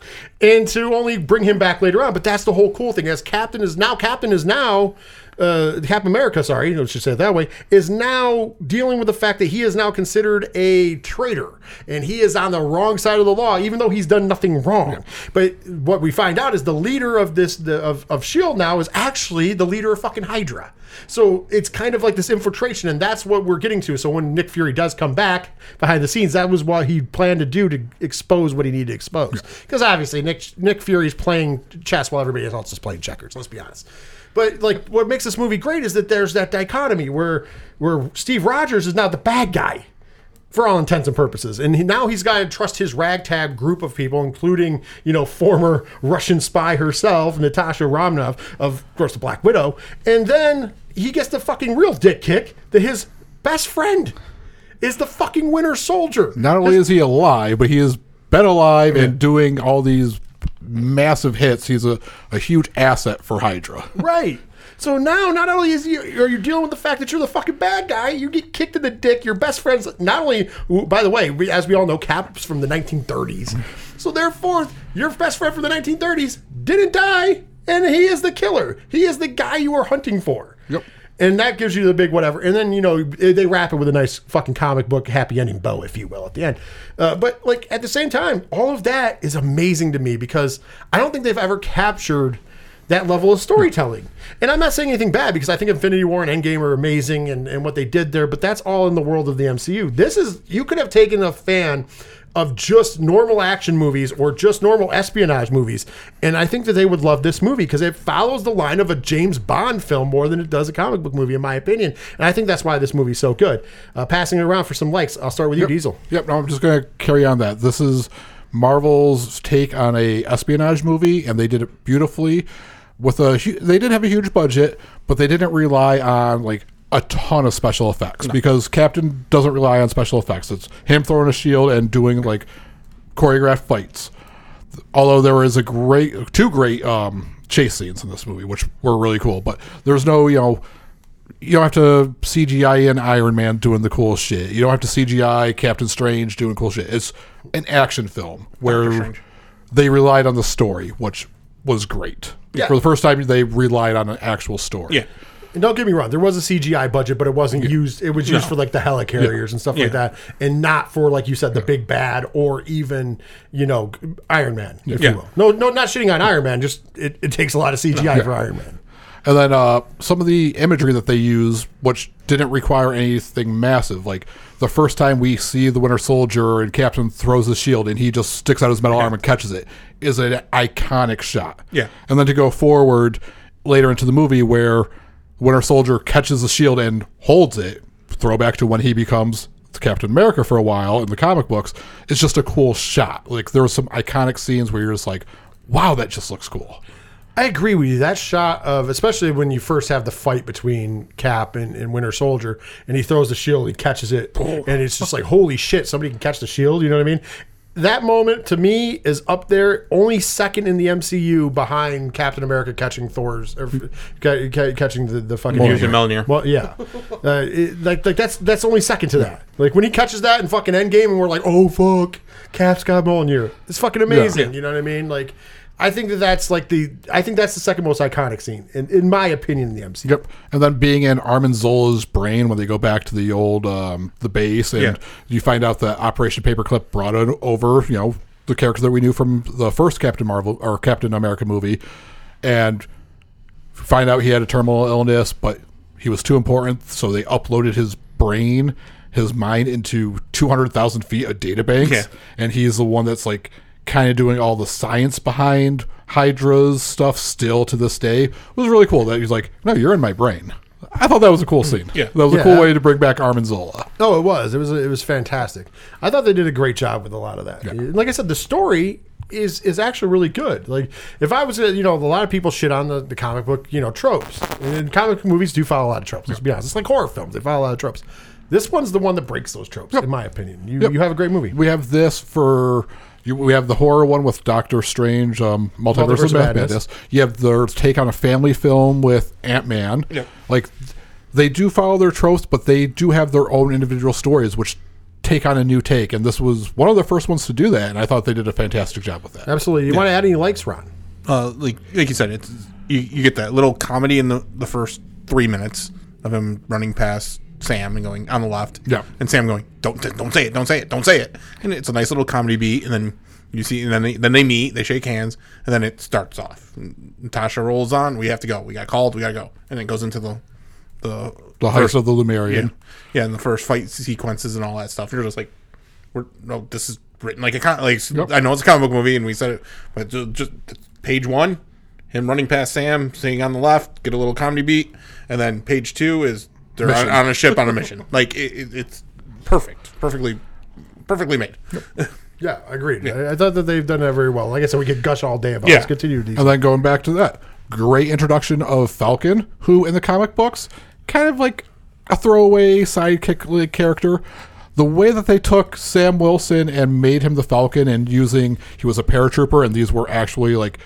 and to only bring him back later on. But that's the whole cool thing. As Captain is now, Captain is now, uh, Captain America, sorry, I should say it that way, is now dealing with the fact that he is now considered a traitor, and he is on the wrong side of the law, even though he's done nothing wrong. Yeah. But what we find out is the leader of this the, of of S H I E L D now is actually the leader of fucking Hydra. So it's kind of like this infiltration, and that's what we're getting to. So when Nick Fury does come back behind the scenes, that was what he planned to do to expose what he needed to expose. Because yeah. obviously Nick Nick Fury's playing chess while everybody else is playing checkers. Let's be honest. But like, what makes this movie great is that there's that dichotomy where where Steve Rogers is now the bad guy, for all intents and purposes. And he, now he's got to trust his ragtag group of people, including, you know, former Russian spy herself, Natasha Romanoff, of course, the Black Widow. And then he gets the fucking real dick kick that his best friend is the fucking Winter Soldier. Not only is he alive, but he has been alive yeah. and doing all these massive hits. He's a, a huge asset for Hydra. Right. So now, not only is you are you dealing with the fact that you're the fucking bad guy, you get kicked in the dick. Your best friends, not only, by the way, we, as we all know, Cap's from the nineteen thirties. So therefore, your best friend from the nineteen thirties didn't die, and he is the killer. He is the guy you are hunting for. Yep. And that gives you the big whatever. And then, you know, they wrap it with a nice fucking comic book happy ending bow, if you will, at the end. Uh, but, like, at the same time, all of that is amazing to me because I don't think they've ever captured that level of storytelling. And I'm not saying anything bad because I think Infinity War and Endgame are amazing and, and what they did there, but that's all in the world of the M C U. This is, you could have taken a fan of just normal action movies or just normal espionage movies, and I think that they would love this movie because it follows the line of a James Bond film more than it does a comic book movie, in my opinion. And I think that's why this movie's so good. Uh, passing it around for some likes, I'll start with you, yep. Diesel. Yep, no, I'm just going to carry on that. This is Marvel's take on a espionage movie, and they did it beautifully. With a, they did have a huge budget, but they didn't rely on like a ton of special effects no. because Captain doesn't rely on special effects. It's him throwing a shield and doing like choreographed fights. Although there is a great, two great um, chase scenes in this movie, which were really cool. But there's no, you know, you don't have to C G I in Iron Man doing the cool shit. You don't have to C G I Captain Strange doing cool shit. It's an action film where they relied on the story, which was great. Yeah. For the first time, they relied on an actual story. Yeah. And don't get me wrong, there was a C G I budget, but it wasn't yeah. used. It was used no. for like the helicarriers yeah. and stuff yeah. like that, and not for, like you said, the big bad or even, you know, Iron Man, if yeah. you will. No, no, not shitting on Iron Man. Just it, it takes a lot of C G I no. for Iron Man. And then uh, some of the imagery that they use, which didn't require anything massive, like the first time we see the Winter Soldier and Captain throws his shield and he just sticks out his metal arm and catches it, is an iconic shot. Yeah. And then to go forward later into the movie where Winter Soldier catches the shield and holds it, throwback to when he becomes Captain America for a while in the comic books, it's just a cool shot. Like there were some iconic scenes where you're just like, wow, that just looks cool. I agree with you. That shot of, especially when you first have the fight between Cap and, and Winter Soldier, and he throws the shield, he catches it, oh. and it's just like, holy shit, somebody can catch the shield, you know what I mean? That moment, to me, is up there, only second in the M C U behind Captain America catching Thor's, or ca- ca- catching the, the fucking... Mjolnir. Mjolnir. Well, yeah. uh, it, like, like that's that's only second to that. Like, when he catches that in fucking Endgame, and we're like, oh, fuck, Cap's got Mjolnir. It's fucking amazing, yeah. you know what I mean? Like... I think that that's like the I think that's the second most iconic scene in, in my opinion in the M C U. Yep. And then being in Armin Zola's brain when they go back to the old um, the base and yeah. you find out that Operation Paperclip brought it over, you know, the character that we knew from the first Captain Marvel or Captain America movie, and find out he had a terminal illness, but he was too important, so they uploaded his brain, his mind into two hundred thousand feet of databanks, yeah. and he's the one that's like kind of doing all the science behind Hydra's stuff still to this day. It was really cool that he's like, no, you're in my brain. I thought that was a cool scene. Yeah. That was a Yeah. cool way to bring back Armin Zola. Oh, it was. It was. It was fantastic. I thought they did a great job with a lot of that. Like I said, the story is is actually really good. Like if I was, you know, a lot of people shit on the, the comic book, you know, tropes. And comic book movies do follow a lot of tropes. Let's be honest. It's like horror films. They follow a lot of tropes. This one's the one that breaks those tropes, in my opinion. You Yep. you have a great movie. We have this for. You, we have the horror one with Doctor Strange, um, Multiverse, Multiverse of of Madness. Madness. You have their take on a family film with Ant-Man. Yep. Like, they do follow their tropes, but they do have their own individual stories, which take on a new take. And this was one of the first ones to do that, and I thought they did a fantastic job with that. Absolutely. You want to add any likes, Ron? Uh, like like you said, it's you, you get that little comedy in the, the first three minutes of him running past Sam and going on the left. Yeah. And Sam going, don't don't say it, don't say it, don't say it. And it's a nice little comedy beat, and then you see, and then they, then they meet, they shake hands, and then it starts off. And Natasha rolls on. We have to go. We got called. We got to go. And it goes into the the The first- Heist of the Lumerian. Yeah, yeah, and the first fight sequences and all that stuff. You're just like, we're no, this is written like a con- like Yep. I know it's a comic book movie, and we said it, but just, just page one, him running past Sam, sitting on the left, get a little comedy beat, and then page two is they're on, on a ship on a mission. Like it, it, it's perfect, perfectly, perfectly made. Yeah, agreed. I, I thought that they've done that very well. Like I said, we could gush all day about Yeah. it. Let's continue with these. And then going back to that, great introduction of Falcon, who in the comic books, kind of like a throwaway sidekick like character. The way that they took Sam Wilson and made him the Falcon, and using, he was a paratrooper, and these were actually like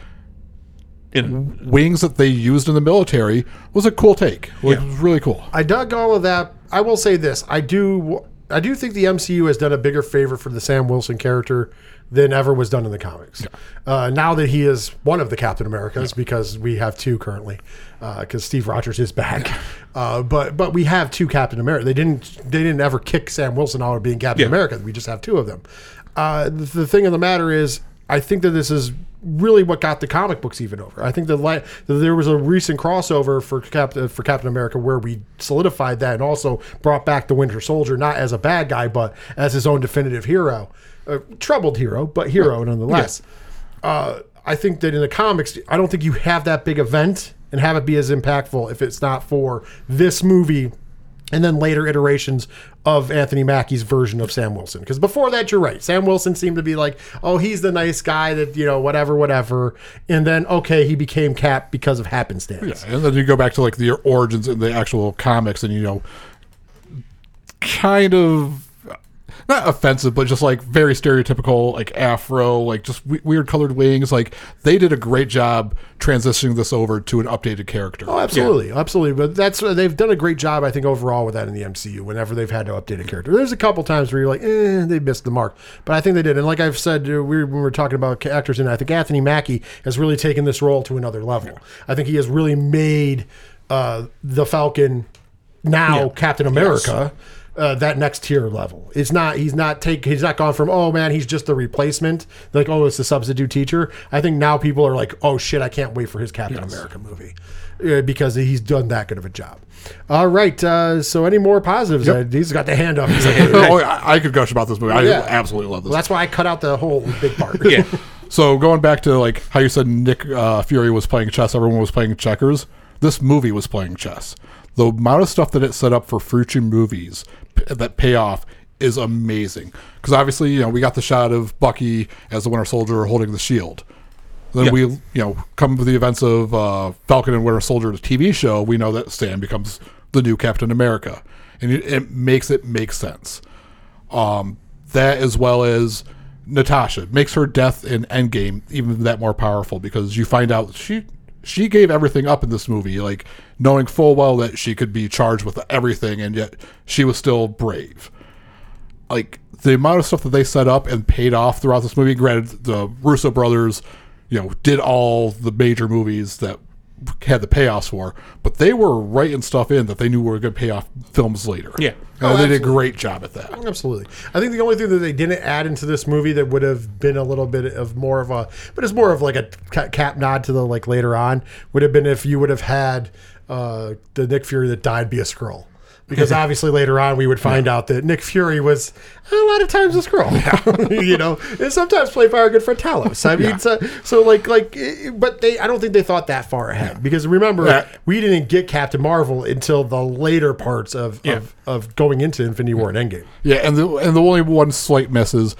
In, wings that they used in the military, was a cool take. It was Yeah. really cool. I dug all of that. I will say this: I do, I do think the M C U has done a bigger favor for the Sam Wilson character than ever was done in the comics. Uh, now that he is one of the Captain Americas, because we have two currently, because Steve Rogers is back. Uh, but but we have two Captain America. They didn't they didn't ever kick Sam Wilson out of being Captain Yeah. America. We just have two of them. Uh, the, the thing of the matter is, I think that this is really what got the comic books even over. I think that, li- that there was a recent crossover for Captain for Captain America where we solidified that and also brought back the Winter Soldier, not as a bad guy, but as his own definitive hero, a troubled hero, but hero nonetheless. Uh, I think that in the comics, I don't think you have that big event and have it be as impactful if it's not for this movie and then later iterations of Anthony Mackie's version of Sam Wilson. Because before that, you're right. Sam Wilson seemed to be like, oh, he's the nice guy that, you know, whatever, whatever. And then, okay, he became Cap because of happenstance. And then you go back to like the origins in the actual comics, and you know, kind of not offensive, but just like very stereotypical, like afro, like just w- weird colored wings. Like they did a great job transitioning this over to an updated character. Oh, absolutely, absolutely. But that's uh, they've done a great job, I think, overall with that in the M C U. Whenever they've had to update a character, there's a couple times where you're like, eh, they missed the mark. But I think they did. And like I've said, uh, we, when we were talking about actors, and I think Anthony Mackie has really taken this role to another level. I think he has really made uh, the Falcon now Yeah. Captain America. Uh, that next tier level. It's not. He's not take. He's not gone from, oh man, he's just the replacement. Like, oh, it's the substitute teacher. I think now people are like, oh shit, I can't wait for his Captain Yes. America movie uh, because he's done that good of a job. All right. Uh, so any more positives? Yep. Uh, he's got the hand up. He's like, oh, I, I could gush about this movie. I Yeah. absolutely love this. well, that's why I cut out the whole big part. yeah, So going back to like how you said Nick uh, Fury was playing chess, everyone was playing checkers. This movie was playing chess. The amount of stuff that it set up for future movies p- that pay off is amazing. Because obviously, you know, we got the shot of Bucky as the Winter Soldier holding the shield. Then Yeah. we, you know, come to the events of uh, Falcon and Winter Soldier, the T V show. We know that Sam becomes the new Captain America, and it, it makes it make sense. Um, that as well as Natasha makes her death in Endgame even that more powerful, because you find out she she gave everything up in this movie, like knowing full well that she could be charged with everything, and yet she was still brave. Like the amount of stuff that they set up and paid off throughout this movie. Granted, the Russo brothers, you know, did all the major movies that had the payoffs for, but they were writing stuff in that they knew were going to pay off films later. Yeah. and Oh, they did a absolutely. great job at that. Absolutely. I think the only thing that they didn't add into this movie that would have been a little bit of more of a, but it's more of like a ca- cap nod to the like later on, would have been if you would have had uh, the Nick Fury that died be a Skrull. because obviously later on we would find yeah. out that Nick Fury was a lot of times a Skrull, you know, and sometimes played by our good friend Talos. I mean, yeah. so, so like, like, but they, I don't think they thought that far ahead yeah. because remember, yeah. we didn't get Captain Marvel until the later parts of, yeah. of, of going into Infinity War and Endgame. Yeah, and the and the only one slight miss is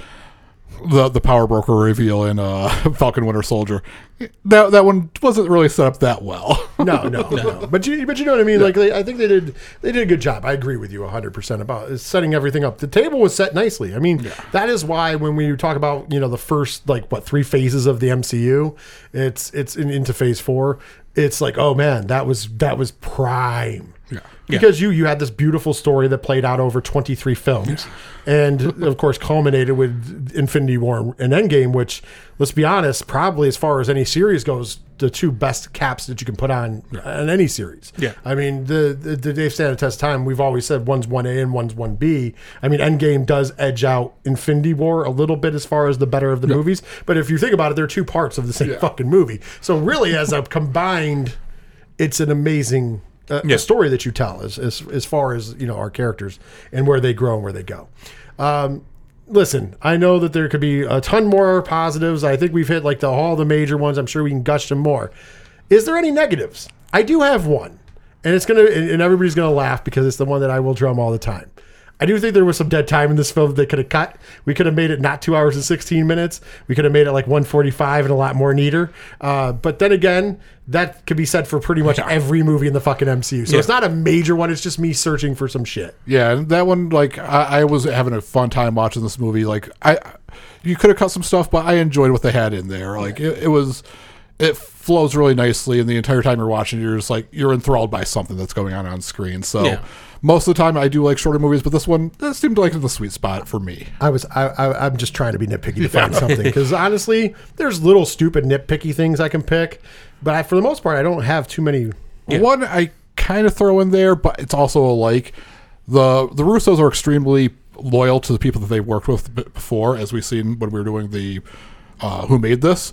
the the power broker reveal in uh, Falcon Winter Soldier. That that one wasn't really set up that well. no, no, no. But you but you know what I mean. Yeah. Like they, I think they did they did a good job. I agree with you one hundred percent about setting everything up. The table was set nicely. I mean, yeah. that is why when we talk about you know the first like what three phases of the M C U, it's it's in, into phase four. It's like oh man, that was that was prime. Yeah. Because yeah. you you had this beautiful story that played out over twenty-three films, yeah. and of course culminated with Infinity War and Endgame, which, let's be honest, probably as far as any series goes, the two best caps that you can put on yeah. on any series. Yeah, I mean the the, the they've stand the test of time. We've always said one's one A and one's one B. I mean Endgame does edge out Infinity War a little bit as far as the better of the yeah. movies, but if you think about it, they're two parts of the same yeah. fucking movie. So really, as a combined, it's an amazing. Uh, yeah. A story that you tell as, as as far as you know our characters and where they grow and where they go. Um, listen, I know that there could be a ton more positives. I think we've hit like the all the major ones. I'm sure we can gush them more. Is there any negatives? I do have one, and it's gonna and, and everybody's gonna laugh because it's the one that I will drum all the time. I do think there was some dead time in this film that they could have cut. We could have made it not two hours and sixteen minutes. We could have made it like one forty-five and a lot more neater. Uh, but then again, that could be said for pretty much every movie in the fucking M C U. So yeah. it's not a major one. It's just me searching for some shit. Yeah, and that one, like, I, I was having a fun time watching this movie. Like, I, you could have cut some stuff, but I enjoyed what they had in there. Like, it, it was... It flows really nicely, and the entire time you're watching, you're just like you're enthralled by something that's going on on screen. So yeah. most of the time, I do like shorter movies, but this one this seemed like the sweet spot for me. I was I, I I'm just trying to be nitpicky to find yeah. something because honestly, there's little stupid nitpicky things I can pick, but I, for the most part, I don't have too many. Yeah. One I kind of throw in there, but it's also like the the Russos are extremely loyal to the people that they worked with before, as we've seen when we were doing the uh, Who Made This.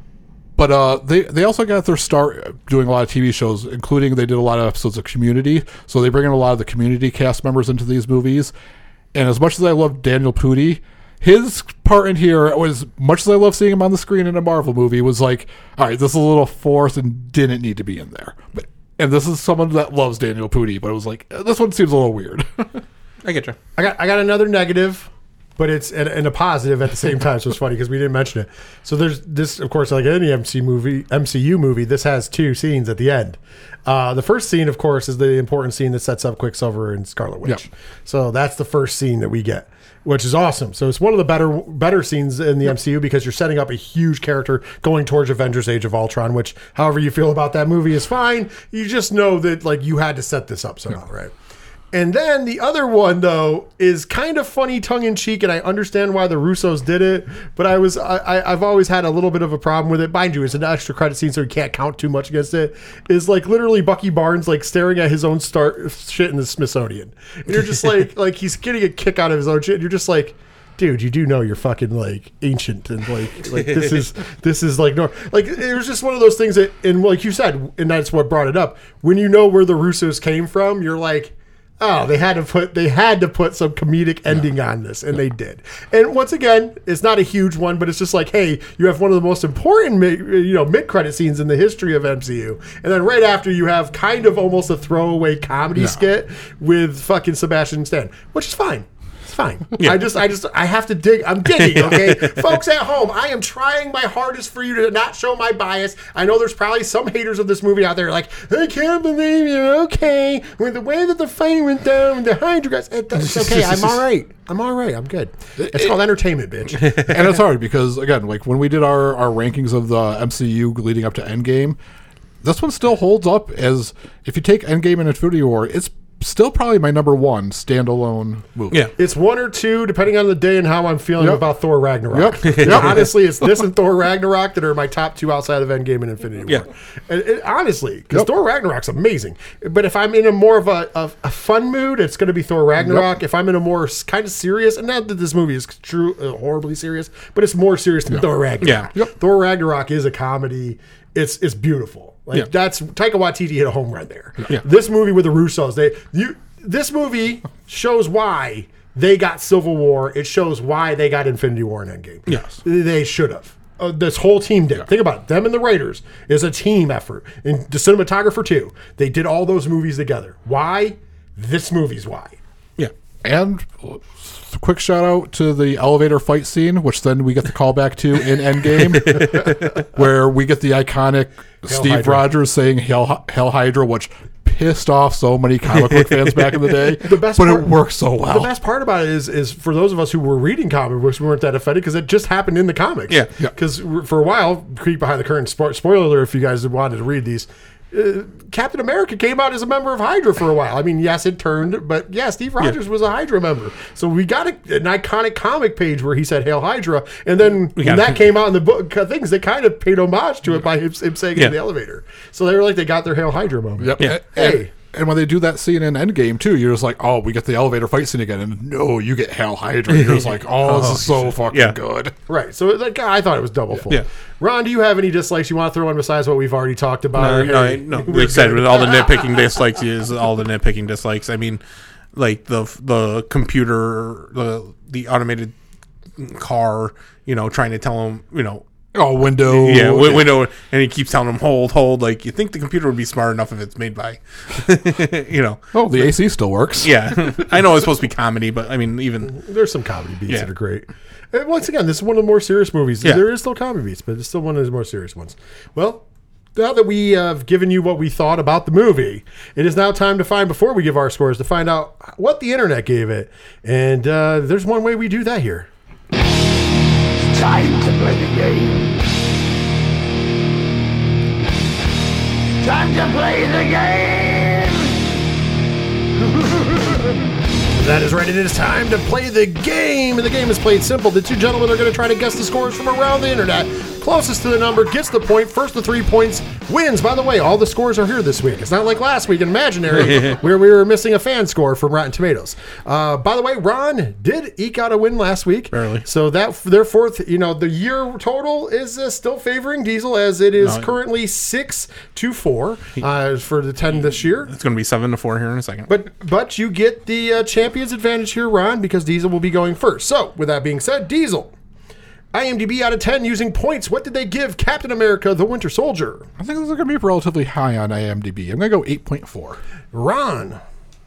But uh, they, they also got their start doing a lot of T V shows, including they did a lot of episodes of Community. So they bring in a lot of the Community cast members into these movies. And as much as I love Daniel Pudi, his part in here was, much as I love seeing him on the screen in a Marvel movie, was like, all right, this is a little forced and didn't need to be in there. But and this is someone that loves Daniel Pudi, but it was like, this one seems a little weird. I get you. I got I got another negative. But it's and, and a positive at the same time, so it's funny because we didn't mention it. So there's this, of course, like any M C U movie, M C U movie, this has two scenes at the end. Uh, the first scene, of course, is the important scene that sets up Quicksilver and Scarlet Witch. Yep. So that's the first scene that we get, which is awesome. So it's one of the better better scenes in the yep. M C U because you're setting up a huge character going towards Avengers: Age of Ultron. Which, however you feel about that movie, is fine. You just know that like you had to set this up somehow, yep. right? And then the other one, though, is kind of funny, tongue-in-cheek, and I understand why the Russos did it, but I was, I, I, I've always had a little bit of a problem with it. Mind you, it's an extra credit scene, so you can't count too much against it. Is like literally Bucky Barnes like staring at his own star shit in the Smithsonian. And you're just like, like he's getting a kick out of his own shit, and you're just like, dude, you do know you're fucking like ancient and like like this is this is like no like it was just one of those things that, and like you said, and that's what brought it up. When you know where the Russos came from, you're like, oh, they had to put they had to put some comedic ending yeah. on this, and yeah. they did. And once again, it's not a huge one, but it's just like, hey, you have one of the most important you know mid credit scenes in the history of M C U, and then right after you have kind of almost a throwaway comedy yeah. skit with fucking Sebastian Stan, which is fine. It's fine. Yeah. I just, I just, I have to dig. I'm digging, okay? Folks at home, I am trying my hardest for you to not show my bias. I know there's probably some haters of this movie out there like, I can't believe you're okay with the way that the fight went down with the Hydra guys. It's okay. I'm all right. I'm all right. I'm good. It's called entertainment, bitch. And it's hard because, again, like when we did our, our rankings of the M C U leading up to Endgame, this one still holds up as, if you take Endgame and Infinity War, it's still probably my number one standalone movie. Yeah, it's one or two depending on the day and how I'm feeling yep. about Thor Ragnarok. Yep. yep. Honestly, it's this and Thor Ragnarok that are my top two outside of Endgame and Infinity War. Yeah. And it, honestly, because yep. Thor Ragnarok's amazing. But if I'm in a more of a, a, a fun mood, it's going to be Thor Ragnarok. Yep. If I'm in a more kind of serious, and not that this movie is true uh, horribly serious, but it's more serious than yep. Thor Ragnarok. Yeah. Yep. Thor Ragnarok is a comedy. It's it's beautiful. Like yeah. that's Taika Waititi hit a home run there. Yeah. This movie with the Russos, they you. this movie shows why they got Civil War. It shows why they got Infinity War and Endgame. Yes. They should have. Uh, this whole team did. Yeah. Think about it. Them and the Raiders is a team effort. And the cinematographer, too. They did all those movies together. Why? This movie's why. Yeah. And a quick shout out to the elevator fight scene, which then we get the call back to in Endgame, where we get the iconic Hail Steve Hydra. Rogers saying Hail, Hail Hydra, which pissed off so many comic book fans back in the day. The best but part, it works so well. The best part about it is, is for those of us who were reading comic books, we weren't that offended because it just happened in the comics. Yeah. Because yeah. for a while, Creep Behind the Curtain, spo- spoiler alert if you guys wanted to read these, Uh, Captain America came out as a member of Hydra for a while. I mean, yes, it turned, but yeah, Steve Rogers yeah. was a Hydra member. So we got a, an iconic comic page where he said "Hail Hydra," and then when that came out in the book things, they kind of paid homage to it by him, him saying yeah. it in the elevator. So they were like, they got their "Hail Hydra" moment. Yep. Yeah. Hey. And when they do that scene in Endgame too, you're just like, oh, we get the elevator fight scene again, and no, you get Hail Hydra. You're just like, oh, this is so fucking yeah. good. Right. So like, I thought it was double full. Yeah. Ron, do you have any dislikes you want to throw in besides what we've already talked about? No, hey, no, no. Like I said, with all the nitpicking dislikes is all the nitpicking dislikes. I mean, like the the computer, the the automated car, you know, trying to tell him, you know. Oh, window. Yeah, w- window. And he keeps telling him, hold, hold. Like, you think the computer would be smart enough if it's made by, you know. Oh, the A C still works. Yeah. I know it's supposed to be comedy, but I mean, even. There's some comedy beats yeah. that are great. And once again, this is one of the more serious movies. Yeah. There is still comedy beats, but it's still one of the more serious ones. Well, now that we have given you what we thought about the movie, it is now time to find, before we give our scores, to find out what the internet gave it. And uh, there's one way we do that here. Time to play the game. Time to play the game. That is right. It is time to play the game. And the game is played simple. The two gentlemen are going to try to guess the scores from around the internet. Closest to the number gets the point. First to three points wins. By the way, all the scores are here this week. It's not like last week in Imaginary where we were missing a fan score from Rotten Tomatoes. Uh, by the way, Ron did eke out a win last week. Barely. So that, therefore, you know, the year total is uh, still favoring Diesel, as it is no, currently six to four uh, for the ten this year. It's going to be seven to four here in a second. But but you get the uh, champion's advantage here, Ron, because Diesel will be going first. So with that being said, Diesel. IMDb out of ten using points. What did they give Captain America: The Winter Soldier? I think this is going to be relatively high on IMDb. I'm going to go eight point four. Ron.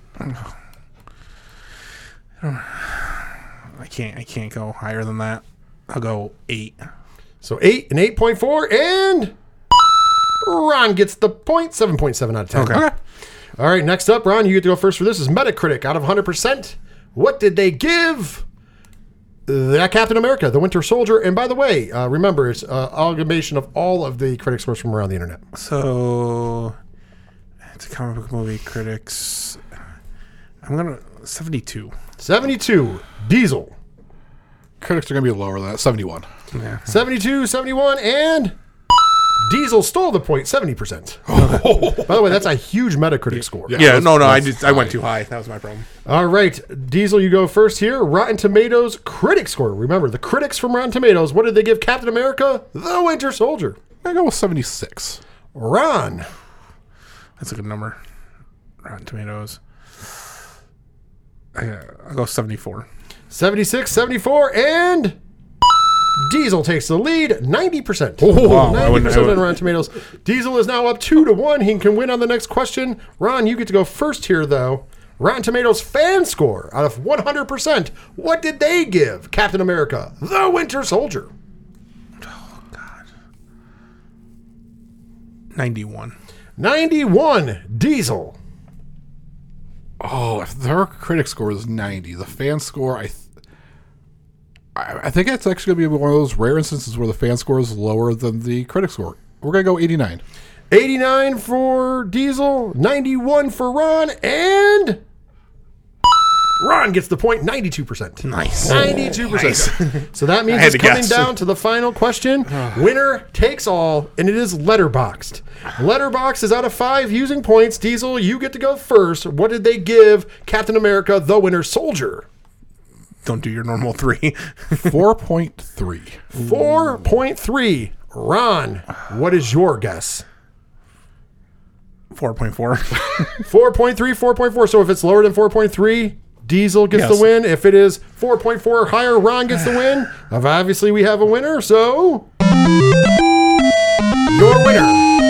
I can't I can't go higher than that. I'll go eight. So eight and eight point four, and Ron gets the point. seven point seven out of ten. Okay. okay. All right, next up, Ron, you get to go first for this. Is Metacritic out of one hundred percent. What did they give that Captain America, The Winter Soldier? And by the way, uh, remember, it's uh, amalgamation of all of the critic scores from around the internet. So, it's a comic book movie, critics. I'm going to, seventy-two. seventy-two. Diesel. Critics are going to be lower than that, seventy-one. Yeah. seventy-two, seventy-one, and Diesel stole the point, seventy percent. Oh. By the way, that's a huge Metacritic score. Yeah, yeah no, no, I just I went too high. That was my problem. All right, Diesel, you go first here. Rotten Tomatoes critic score. Remember, the critics from Rotten Tomatoes, what did they give Captain America: The Winter Soldier? I go with seventy-six. Ron. That's a good number. Rotten Tomatoes. I, I'll go seventy-four. seventy-six, seventy-four, and Diesel takes the lead, ninety percent. Oh, wow. ninety percent on Rotten Tomatoes. Diesel is now up two to one. He can win on the next question. Ron, you get to go first here, though. Rotten Tomatoes fan score out of one hundred percent. What did they give Captain America: The Winter Soldier? Oh, God. ninety-one. ninety-one. Diesel. Oh, if their critic score is ninety, the fan score, I th- I, I think it's actually going to be one of those rare instances where the fan score is lower than the critic score. We're going to go eighty-nine. eighty-nine for Diesel, ninety-one for Ron, and Ron gets the point, ninety-two percent. Nice. ninety-two percent. Nice. So that means it's coming guess. down to the final question. Winner takes all, and it is Letterboxd. Letterboxd is out of five using points. Diesel, you get to go first. What did they give Captain America: The Winter Soldier? Don't do your normal three. four point three. four point three. Ron, what is your guess? four point four. four point three, four point four. So if it's lower than four point three, Diesel gets Yes. the win. If it is four point four or higher, Ron gets the win. Obviously, we have a winner, so your winner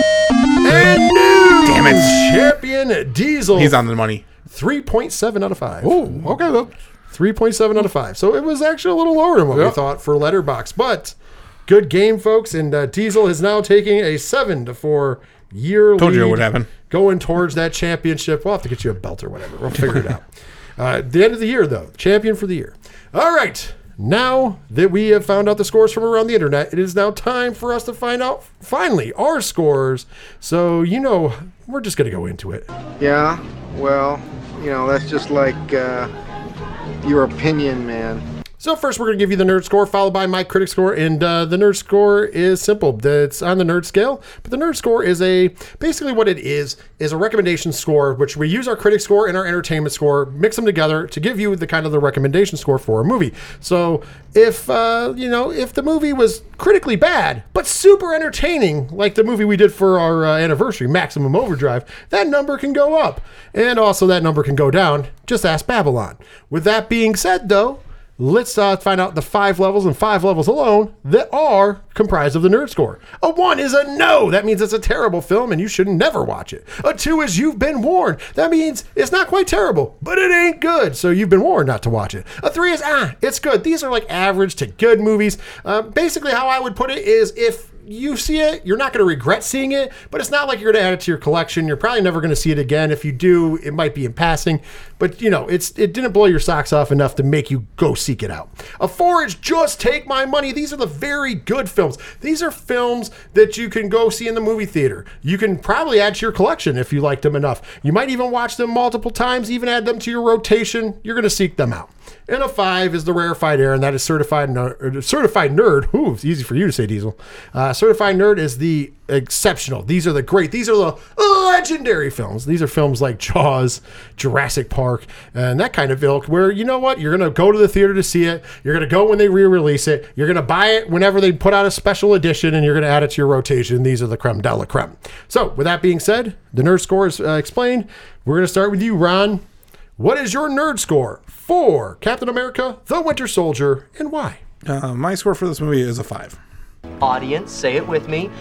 and new Damn it. champion Diesel. He's on the money. three point seven out of five. Oh, okay. That, three point seven out of five. So it was actually a little lower than what we Yep. thought for Letterboxd. But good game, folks. And uh, Diesel is now taking a seven to four year Told lead. you it would happen. Going towards that championship. We'll have to get you a belt or whatever. We'll figure it out. Uh, at the end of the year, though, champion for the year. All right. Now that we have found out the scores from around the internet, it is now time for us to find out, finally, our scores. So, you know, we're just going to go into it. Yeah, well, you know, that's just like uh, your opinion, man. So first, we're going to give you the nerd score, followed by my critic score, and uh, the nerd score is simple. It's on the nerd scale, but the nerd score is a basically what it is is a recommendation score, which we use our critic score and our entertainment score, mix them together to give you the kind of the recommendation score for a movie. So if uh, you know if the movie was critically bad but super entertaining, like the movie we did for our uh, anniversary, Maximum Overdrive, that number can go up, and also that number can go down. Just ask Babylon. With that being said, though. Let's uh, find out the five levels and five levels alone that are comprised of the nerd score. A one is a no. That means it's a terrible film and you should never watch it. A two is you've been warned. That means it's not quite terrible, but it ain't good. So you've been warned not to watch it. A three is ah, it's good. These are like average to good movies. Uh, basically, how I would put it is if you see it, you're not going to regret seeing it, but it's not like you're going to add it to your collection. You're probably never going to see it again. If you do, it might be in passing, but you know, it's it didn't blow your socks off enough to make you go seek it out. A four is just take my money. These are the very good films. These are films that you can go see in the movie theater. You can probably add to your collection if you liked them enough. You might even watch them multiple times, even add them to your rotation. You're going to seek them out. And a five is the rarefied air, and that is certified nerd. Certified nerd. Ooh, it's easy for you to say, Diesel. Uh, certified nerd is the exceptional. These are the great. These are the legendary films. These are films like Jaws, Jurassic Park, and that kind of ilk. Where you know what, you're gonna go to the theater to see it. You're gonna go when they re-release it. You're gonna buy it whenever they put out a special edition, and you're gonna add it to your rotation. These are the creme de la creme. So, with that being said, the nerd score is uh, explained. We're gonna start with you, Ron. What is your nerd score for Captain America, The Winter Soldier, and why? Uh, my score for this movie is a five. Audience, say it with me.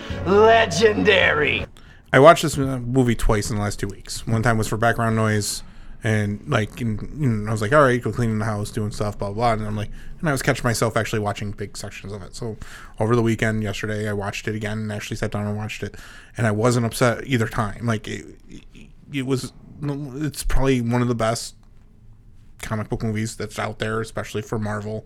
Legendary. I watched this movie twice in the last two weeks. One time was for background noise, and like, and, you know, I was like, all right, go cleaning the house, doing stuff, blah, blah, blah. And I'm like, and I was catching myself actually watching big sections of it. So over the weekend, yesterday, I watched it again and actually sat down and watched it. And I wasn't upset either time. Like, it, it was, it's probably one of the best comic book movies that's out there, especially for Marvel.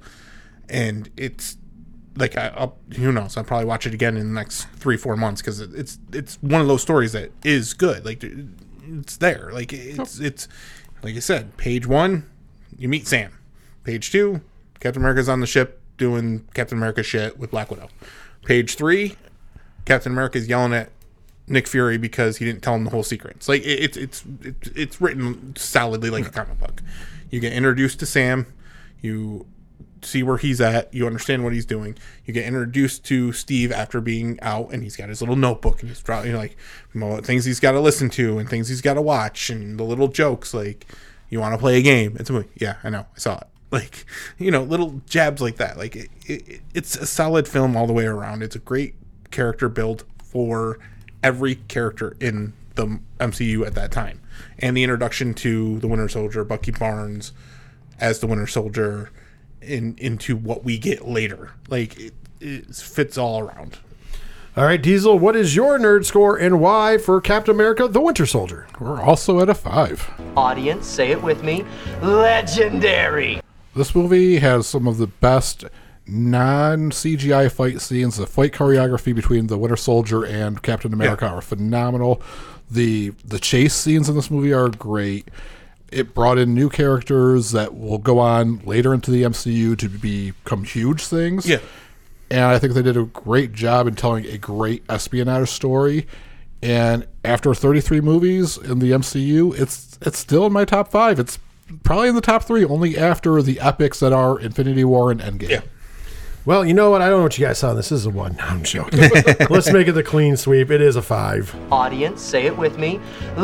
And it's like, I, I'll, who knows? I'll probably watch it again in the next three, four months because it, it's it's one of those stories that is good. Like, it's there. Like, it's it's like I said. Page one, you meet Sam. Page two, Captain America's on the ship doing Captain America shit with Black Widow. Page three, Captain America's yelling at Nick Fury because he didn't tell him the whole secret. It's like it, it's it's it's it's written solidly like a comic book. You get introduced to Sam. You see where he's at. You understand what he's doing. You get introduced to Steve after being out, and he's got his little notebook, and he's drawing, you know, like, you know, things he's got to listen to and things he's got to watch, and the little jokes like, "You want to play a game?" It's a movie. Yeah, I know. I saw it. Like, you know, little jabs like that. Like, it, it, it's a solid film all the way around. It's a great character build for every character in the M C U at that time. And the introduction to the Winter Soldier, Bucky Barnes as the Winter Soldier, in into what we get later. Like, it, it fits all around. All right, Diesel, what is your nerd score and why for Captain America, The Winter Soldier? We're also at a five. Audience, say it with me. Legendary. This movie has some of the best non-C G I fight scenes. The fight choreography between the Winter Soldier and Captain America yeah. are phenomenal. The the chase scenes in this movie are great. It brought in new characters that will go on later into the M C U to become huge things. Yeah. And I think they did a great job in telling a great espionage story. And after thirty-three movies in the M C U, it's it's still in my top five. It's probably in the top three, only after the epics that are Infinity War and Endgame. Yeah. Well, you know what? I don't know what you guys saw. This is a one. No, I'm joking. Let's make it the clean sweep. It is a five. Audience, say it with me.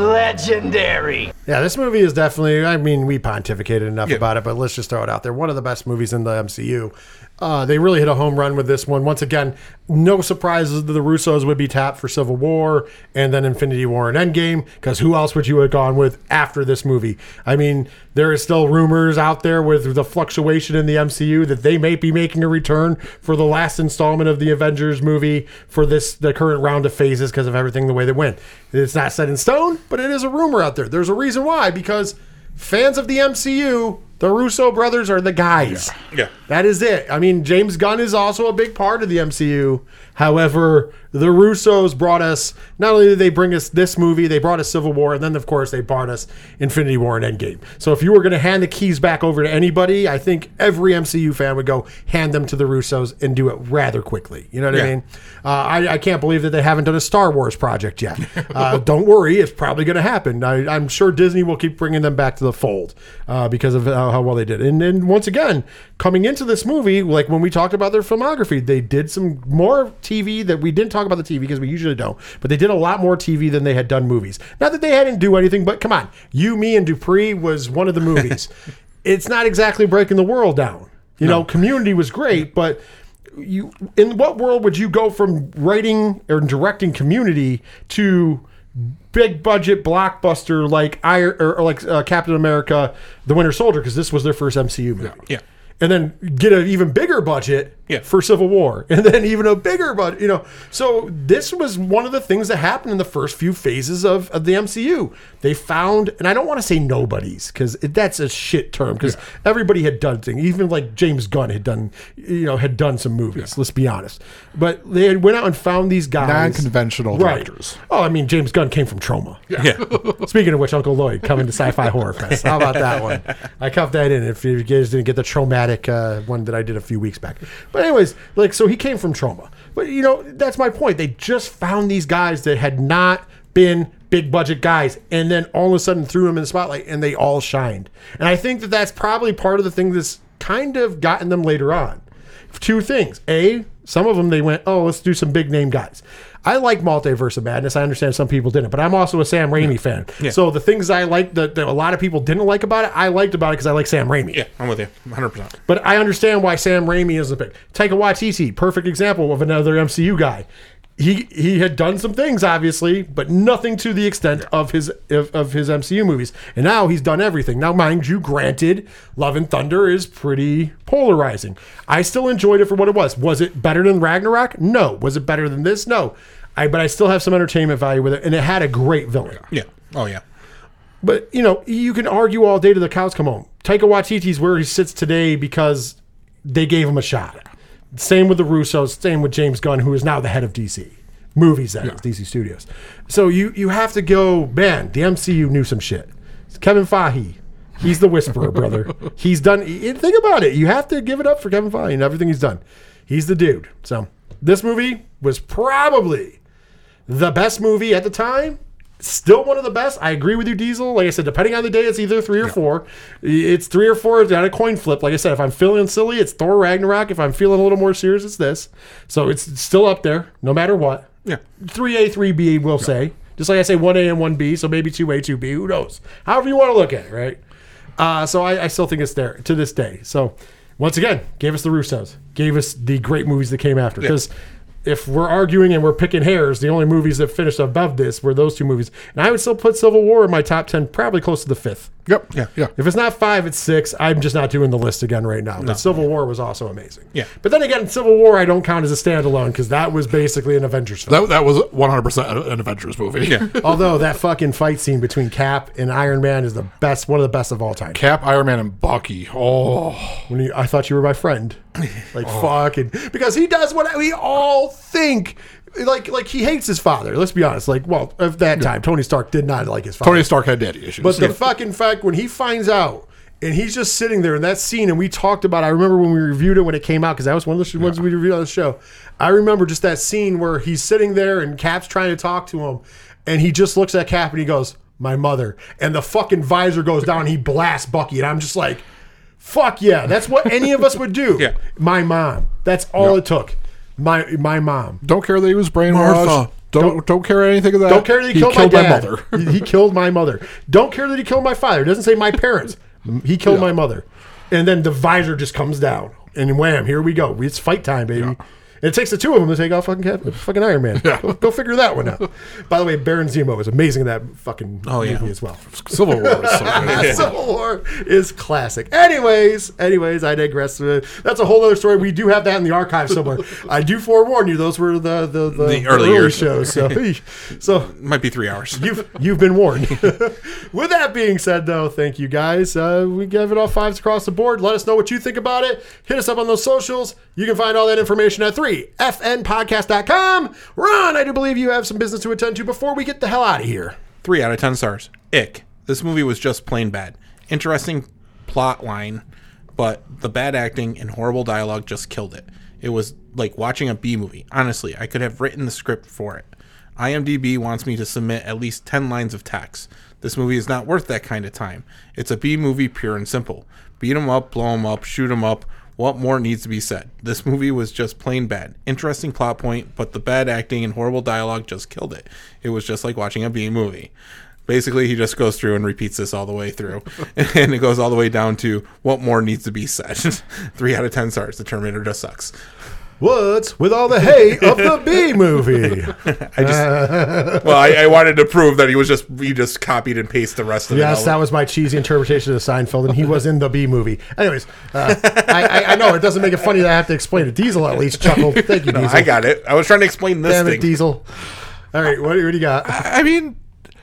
Legendary. Yeah, this movie is definitely, I mean, we pontificated enough Yeah. about it, but let's just throw it out there. One of the best movies in the M C U. Uh, they really hit a home run with this one. Once again, no surprises that the Russos would be tapped for Civil War and then Infinity War and Endgame, because who else would you have gone with after this movie? I mean, there is still rumors out there with the fluctuation in the M C U that they may be making a return for the last installment of the Avengers movie for this the current round of phases because of everything the way they went. It's not set in stone, but it is a rumor out there. There's a reason why, because fans of the M C U, the Russo brothers are the guys. Yeah. Yeah. That is it. I mean, James Gunn is also a big part of the M C U. However, the Russos brought us, not only did they bring us this movie, they brought us Civil War, and then, of course, they brought us Infinity War and Endgame. So if you were going to hand the keys back over to anybody, I think every M C U fan would go hand them to the Russos and do it rather quickly. You know what Yeah. I mean? Uh, I, I can't believe that they haven't done a Star Wars project yet. Uh, don't worry, it's probably going to happen. I, I'm sure Disney will keep bringing them back to the fold uh, because of how, how well they did. And then, once again, coming into this movie, like when we talked about their filmography, they did some more T V that we didn't talk about the T V because we usually don't, but they did a lot more T V than they had done movies. Not that they hadn't do anything, but come on, You, Me, and Dupree was one of the movies. It's not exactly breaking the world down. You No. know, Community was great, but you in what world would you go from writing or directing Community to big budget blockbuster like Iron or, or like uh, Captain America: The Winter Soldier, because this was their first M C U movie. Yeah. And then get an even bigger budget Yeah. for Civil War, and then even a bigger budget, you know. So this was one of the things that happened in the first few phases of, of the M C U. They found, and I don't want to say nobodies, because that's a shit term, because everybody had done things. Even like James Gunn had done, you know, had done some movies. Let's be honest. But they had went out and found these guys, Non-conventional right. directors. Oh, I mean, James Gunn came from Troma. Yeah. Speaking of which, Uncle Lloyd coming to Sci-Fi Horror Fest. How about that one? I cuffed that in if you guys didn't get the traumatic uh, one that I did a few weeks back. But anyways, like, so he came from Troma. But, you know, that's my point. They just found these guys that had not been big budget guys and then all of a sudden threw them in the spotlight and they all shined. And I think that that's probably part of the thing that's kind of gotten them later on. Two things. A, some of them they went, oh, let's do some big name guys. I like Multiverse of Madness. I understand some people didn't, but I'm also a Sam Raimi fan. Yeah. So the things I liked that, that a lot of people didn't like about it, I liked about it because I like Sam Raimi. Yeah, I'm with you, one hundred percent. But I understand why Sam Raimi is a big. Taika Waititi, perfect example of another M C U guy. He he had done some things, obviously, but nothing to the extent of his of, of his M C U movies. And now he's done everything. Now, mind you, granted, Love and Thunder is pretty polarizing. I still enjoyed it for what it was. Was it better than Ragnarok? No. Was it better than this? No. I but I still have some entertainment value with it, and it had a great villain. Yeah. Oh yeah. But, you know, you can argue all day till the cows come home. Taika Waititi's where he sits today because they gave him a shot. Same with the Russos, same with James Gunn, who is now the head of D C. Movies, that Yeah. is, D C Studios. So you you have to go, man, the M C U knew some shit. Kevin Feige, he's the whisperer, brother. He's done, think about it. You have to give it up for Kevin Feige and everything he's done. He's the dude. So this movie was probably the best movie at the time. Still one of the best. I agree with you, Diesel. Like I said, depending on the day, it's either three or four. It's three or four. It's on a coin flip. Like I said, if I'm feeling silly, it's Thor Ragnarok. If I'm feeling a little more serious, it's this. So it's still up there, no matter what. Yeah. three A, three B, we'll say. Just like I say, one A and one B, so maybe two A, two B. Who knows? However you want to look at it, right? Uh, so I, I still think it's there to this day. So once again, gave us the Russos. Gave us the great movies that came after. Because if we're arguing and we're picking hairs, the only movies that finished above this were those two movies. And I would still put Civil War in my top ten, probably close to the fifth. Yep. Yeah. Yeah. If it's not five, it's six. I'm just not doing the list again right now. But Civil War was also amazing. Yeah. But then again, Civil War I don't count as a standalone because that was basically an Avengers film. That, that was one hundred percent an Avengers movie. Yeah. Although that fucking fight scene between Cap and Iron Man is the best, one of the best of all time. Cap, Iron Man, and Bucky. Oh. When he, I thought you were my friend. Like fucking, because he does what we all think. Like, like he hates his father. Let's be honest. Like, well, at that time, Tony Stark did not like his father. Tony Stark had daddy issues. But the fucking fact when he finds out and he's just sitting there in that scene, and we talked about, I remember when we reviewed it when it came out, because that was one of the ones we reviewed on the show. I remember just that scene where he's sitting there and Cap's trying to talk to him, and he just looks at Cap and he goes, "My mother," and the fucking visor goes down and he blasts Bucky, and I'm just like, Fuck yeah. That's what any of us would do. Yeah. My mom. That's all Yep. it took. My my mom. Don't care that he was brainwashed. Martha. Don't, don't don't care anything of that. Don't care that he, he killed, killed my, my dad. mother. he, he killed my mother. Don't care that he killed my father. It doesn't say my parents. He killed Yeah. my mother. And then the visor just comes down. And wham, here we go. It's fight time, baby. Yeah. And it takes the two of them to take out fucking Cap- fucking Iron Man. Yeah. Go, go figure that one out. By the way, Baron Zemo is amazing in that fucking Oh, yeah. movie as well. Civil War is so good. Civil War is classic. Anyways, anyways, I digress. Uh, That's a whole other story. We do have that in the archive somewhere. I do forewarn you; those were the the, the, The early years. shows. So, so Might be three hours. you've you've been warned. With that being said, though, thank you guys. Uh, we gave it all fives across the board. Let us know what you think about it. Hit us up on those socials. You can find all that information at three F N podcast dot com. Ron, I do believe you have some business to attend to before we get the hell out of here. Three out of ten stars. Ick. This movie was just plain bad. Interesting plot line, but the bad acting and horrible dialogue just killed it. It was like watching a B movie. Honestly, I could have written the script for it. IMDb wants me to submit at least ten lines of text. This movie is not worth that kind of time. It's a B movie, pure and simple. Beat 'em up, blow 'em up, shoot 'em up. What more needs to be said? This movie was just plain bad. Interesting plot point, but the bad acting and horrible dialogue just killed it. It was just like watching a B movie. Basically, he just goes through and repeats this all the way through. And it goes all the way down to what more needs to be said. Three out of ten stars. The Terminator just sucks. What's with all the hate of the B movie? I just well, I, I wanted to prove that he was just he just copied and pasted the rest of it. Yes, that was my cheesy interpretation of Seinfeld, and he was in the B movie. Anyways, uh, I, I, I know it doesn't make it funny that I have to explain it. Diesel at least chuckled. Thank you, No, Diesel. I got it. I was trying to explain this Damn thing. it, Diesel. All right, what, what do you got? I mean,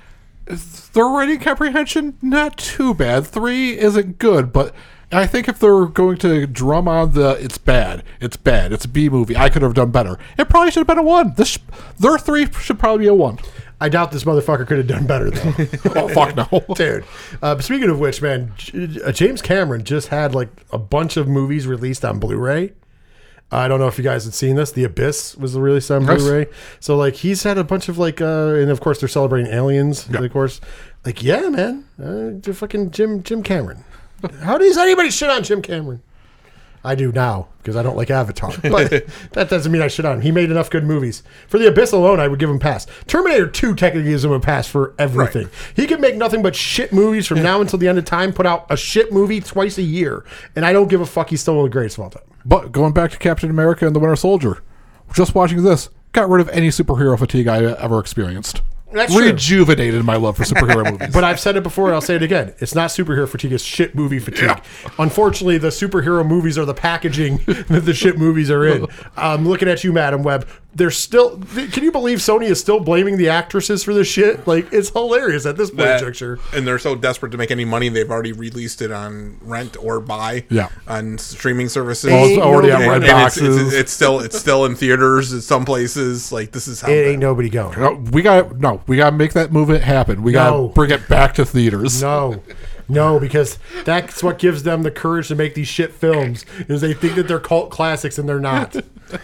their writing comprehension, not too bad. Three isn't good, but I think if they're going to drum on the it's bad, it's bad, it's a B movie, I could have done better. It probably should have been a one. This their three should probably be a one. I doubt this motherfucker could have done better, though. Oh, fuck no. Dude. Uh, speaking of which, man, J- uh, James Cameron just had like a bunch of movies released on Blu-ray. I don't know if you guys had seen this. The Abyss was released on Yes. Blu-ray. So, like, he's had a bunch of, like, uh, and of course, they're celebrating Aliens, Yeah. of course. Like, yeah, man. Uh, fucking Jim Jim Cameron. How does anybody shit on Jim Cameron? I do now, because I don't like Avatar. But that doesn't mean I shit on him. He made enough good movies. For The Abyss alone, I would give him a pass. Terminator two technically gives him a pass for everything. Right. He could make nothing but shit movies from now until the end of time, put out a shit movie twice a year. And I don't give a fuck. He's still one of the greatest of all time. But going back to Captain America and the Winter Soldier, just watching this got rid of any superhero fatigue I ever experienced. That's true. Rejuvenated my love for superhero movies. But I've said it before and I'll say it again. It's not superhero fatigue, it's shit movie fatigue. Yeah. Unfortunately, the superhero movies are the packaging that the shit movies are in. I'm looking at you, Madam Web. They're still... Can you believe Sony is still blaming the actresses for this shit? Like, it's hilarious at this point That- in juncture. and they're so desperate to make any money, they've already released it on rent or buy Yeah. on streaming services. Well, it's already on And- red and it's, boxes. it's, it's still it's still in theaters in some places. Like this is how It bad- ain't nobody going. No, we got no. We got to make that movement happen. We got to No. bring it back to theaters. No. No, because that's what gives them the courage to make these shit films, is they think that they're cult classics and they're not.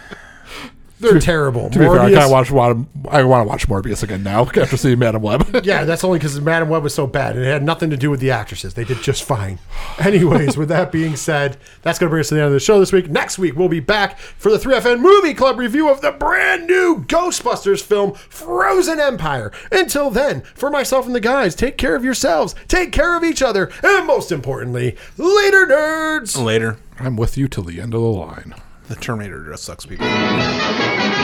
They're terrible. To be fair, I Morbius- kind of watch. Want I want to watch Morbius again now after seeing Madam Web. Yeah, that's only because Madam Web was so bad, and it had nothing to do with the actresses. They did just fine. Anyways, with that being said, that's going to bring us to the end of the show this week. Next week, we'll be back for the three F N Movie Club review of the brand new Ghostbusters film, Frozen Empire. Until then, for myself and the guys, take care of yourselves, take care of each other, and most importantly, later, nerds! Later. I'm with you till the end of the line. The Terminator just sucks people.